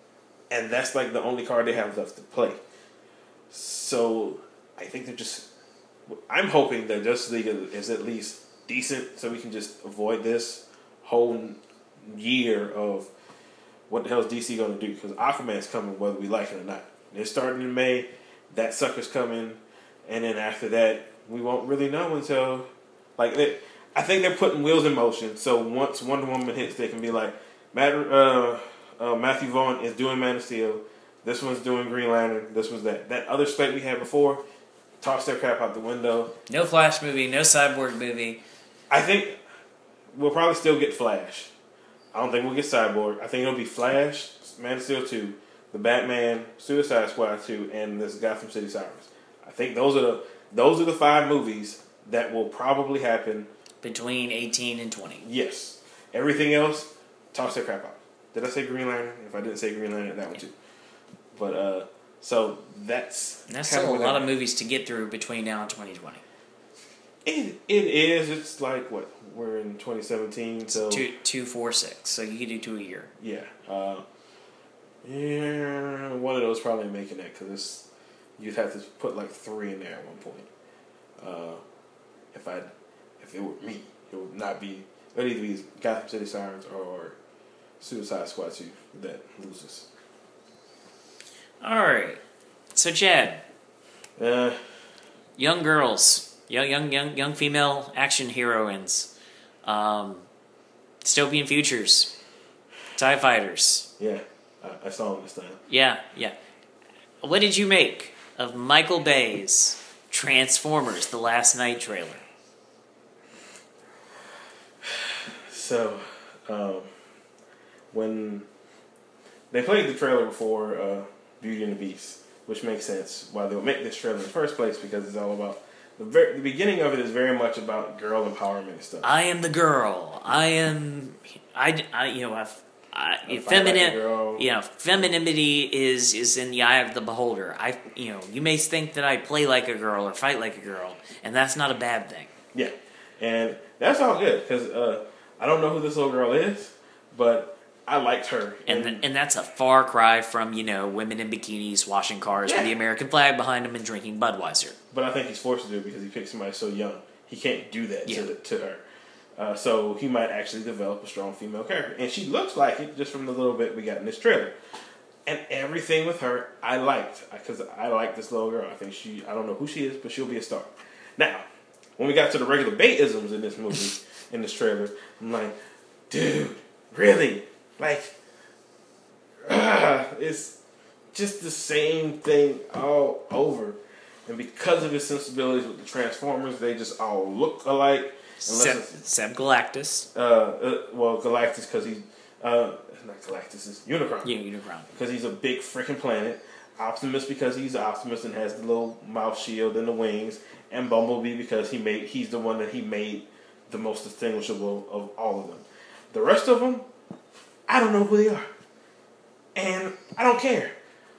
and that's like the only card they have left to play. So I think they're just. I'm hoping that Justice League is at least decent, so we can just avoid this whole year of what the hell is D C going to do? Because Aquaman's coming whether we like it or not. It's starting in May. That sucker's coming, and then after that, we won't really know until like they, I think they're putting wheels in motion. So once Wonder Woman hits, they can be like, Matt, uh, uh, Matthew Vaughn is doing Man of Steel. This one's doing Green Lantern. This was that. That other slate we had before, toss their crap out the window. No Flash movie, no Cyborg movie. I think we'll probably still get Flash. I don't think we'll get Cyborg. I think it'll be Flash, Man of Steel two, the Batman, Suicide Squad two, and this Gotham City Sirens. I think those are the those are the five movies that will probably happen between eighteen and twenty. Yes. Everything else, toss their crap out. Did I say Green Lantern? If I didn't say Green Lantern, that one too. But uh, so that's and that's still a lot of movies to get through between now and twenty twenty. It it is. It's like what we're in twenty seventeen, so two two four six. So you can do two a year. Yeah. Uh, yeah. One of those probably making that because it's you'd have to put like three in there at one point. Uh, if I if it were me, it would not be. It would either be Gotham City Sirens or Suicide Squad two that loses. All right. So Chad, uh, young girls, young young young young female action heroines, um, dystopian futures, TIE fighters. Yeah, I, I saw them this time. Yeah, yeah. What did you make of Michael Bay's Transformers: The Last Night trailer? So, um, when they played the trailer before uh, Beauty and the Beast, which makes sense why they would make this trailer in the first place because it's all about the very, the beginning of it is very much about girl empowerment and stuff. I am the girl. I am. I, I you know I've. I, feminine, like you know, femininity is is in the eye of the beholder. I, you know, you may think that I play like a girl or fight like a girl, and that's not a bad thing. Yeah, and that's all good because uh, I don't know who this little girl is, but I liked her, and and, the, and that's a far cry from you know women in bikinis washing cars yeah. with the American flag behind them and drinking Budweiser. But I think he's forced to do it because he picked somebody so young. He can't do that yeah. to to her. Uh, so he might actually develop a strong female character. And she looks like it just from the little bit we got in this trailer. And everything with her, I liked. Because I, I like this little girl. I think she, I don't know who she is, but she'll be a star. Now, when we got to the regular Bay-isms in this movie, in this trailer, I'm like, dude, really? Like, uh, it's just the same thing all over. And because of his sensibilities with the Transformers, they just all look alike. Except Galactus. Uh, uh, well, Galactus because he's uh, not Galactus, it's Unicron. Yeah, Unicron. Because he's a big freaking planet. Optimus because he's Optimus and has the little mouth shield and the wings, and Bumblebee because he made he's the one that he made the most distinguishable of all of them. The rest of them, I don't know who they are, and I don't care.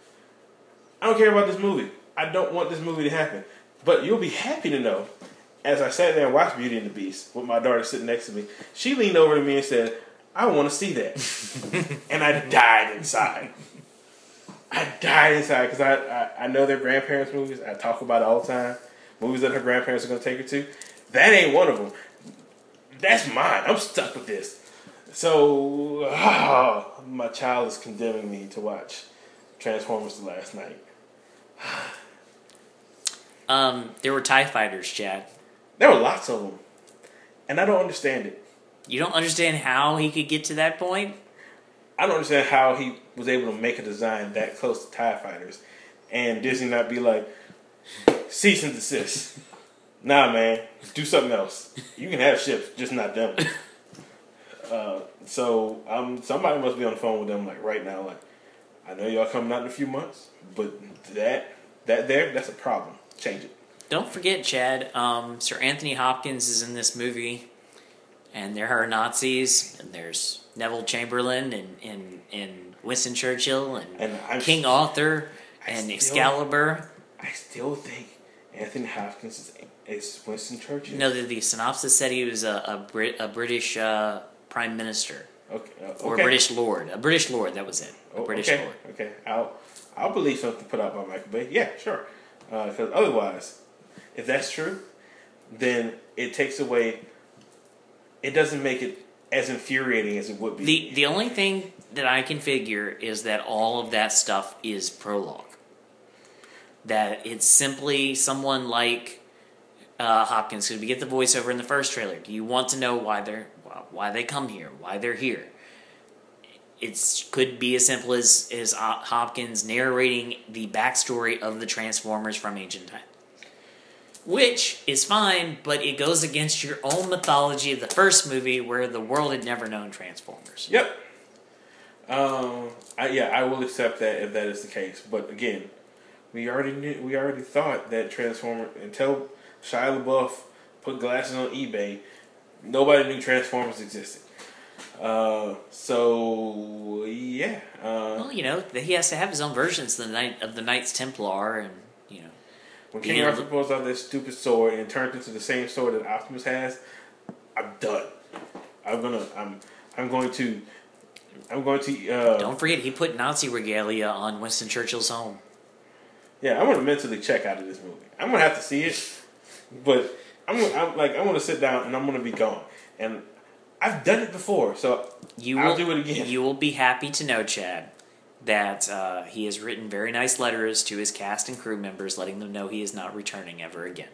I don't care about this movie. I don't want this movie to happen. But you'll be happy to know. As I sat there and watched Beauty and the Beast with my daughter sitting next to me, she leaned over to me and said, I want to see that. And I died inside. I died inside because I, I, I know their grandparents' movies. I talk about it all the time. Movies that her grandparents are going to take her to. That ain't one of them. That's mine. I'm stuck with this. So, oh, my child is condemning me to watch Transformers: The Last Night. um, there were TIE fighters, Chad. There were lots of them. And I don't understand it. You don't understand how he could get to that point? I don't understand how he was able to make a design that close to TIE fighters and Disney not be like, cease and desist. Nah, man. Do something else. You can have ships, just not them. uh, so um, somebody must be on the phone with them like right now. Like, I know y'all coming out in a few months, but that that there, that's a problem. Change it. Don't forget, Chad, um, Sir Anthony Hopkins is in this movie, and there are Nazis, and there's Neville Chamberlain, and, and, and Winston Churchill, and, and King Arthur, and still, Excalibur. I still think Anthony Hopkins is, is Winston Churchill. No, the, the synopsis said he was a, a, Brit, a British uh, Prime Minister. Okay. Uh, okay. Or a British lord. A British lord, that was it. A Oh, British okay. lord. Okay. I'll I'll believe something put out by Michael Bay. Yeah, sure. Because uh, otherwise, if that's true, then it takes away. It doesn't make it as infuriating as it would be. The the only thing that I can figure is that all of that stuff is prologue. That it's simply someone like uh, Hopkins, because we get the voiceover in the first trailer. Do you want to know why they're why they come here, why they're here? It could be as simple as as Hopkins narrating the backstory of the Transformers from ancient times, which is fine, but it goes against your own mythology of the first movie, where the world had never known Transformers. Yep. Um. I, yeah, I will accept that if that is the case. But again, we already knew. We already thought that Transformers, until Shia LaBeouf put glasses on eBay, nobody knew Transformers existed. Uh, so yeah. Uh, well, you know, he has to have his own versions of the Knight of the Knights Templar, and you know, when King Arthur pulls out that stupid sword and turns into the same sword that Optimus has, I'm done. I'm gonna. I'm. I'm going to. I'm going to. Uh, Don't forget, he put Nazi regalia on Winston Churchill's home. Yeah, I'm gonna mentally check out of this movie. I'm gonna have to see it, but I'm. I'm like I'm gonna sit down and I'm gonna be gone. And I've done it before, so you I'll will, do it again. You will be happy to know, Chad, that uh, he has written very nice letters to his cast and crew members, letting them know he is not returning ever again.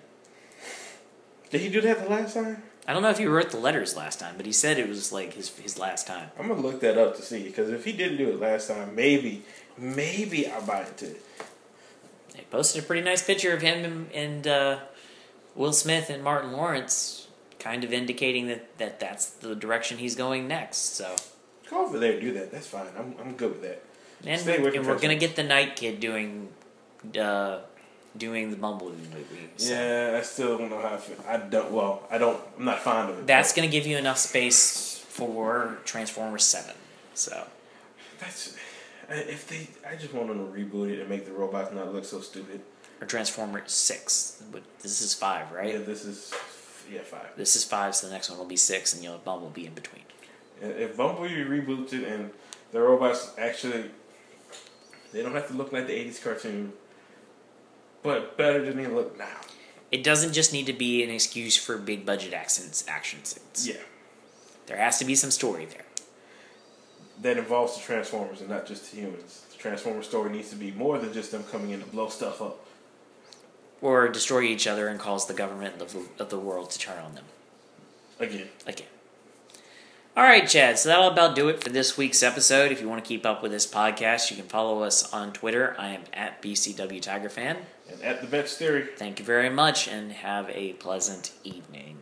Did he do that the last time? I don't know if he wrote the letters last time, but he said it was like his his last time. I'm gonna look that up to see, because if he didn't do it last time, maybe, maybe I'll buy into it. They posted a pretty nice picture of him and, and uh, Will Smith and Martin Lawrence, kind of indicating that, that that's the direction he's going next. So go over there and do that. That's fine. I'm I'm good with that. And, Stay we're, away from and we're gonna Transformers. get the Night Kid doing uh, doing the Bumblebee movie. So. Yeah, I still don't know how I feel. I don't. Well, I don't. I'm not fond of it. That's gonna give you enough space for Transformers Seven. So That's if they. I just want them to reboot it and make the robots not look so stupid. or Transformers Six, but this is five, right? Yeah, this is. Yeah, five. This is five, so the next one will be six, and you'll have Bumblebee in between. If Bumblebee reboots it and the robots actually, they don't have to look like the eighties cartoon, but better than they look now. It doesn't just need to be an excuse for big budget accents, action scenes. Yeah. There has to be some story there. That involves the Transformers and not just the humans. The Transformers story needs to be more than just them coming in to blow stuff up. Or destroy each other and cause the government of the, of the world to turn on them. Again. Again. All right, Chad. So that'll about do it for this week's episode. If you want to keep up with this podcast, you can follow us on Twitter. I am at B C W Tiger Fan. And at the Bench Theory. Thank you very much, and have a pleasant evening.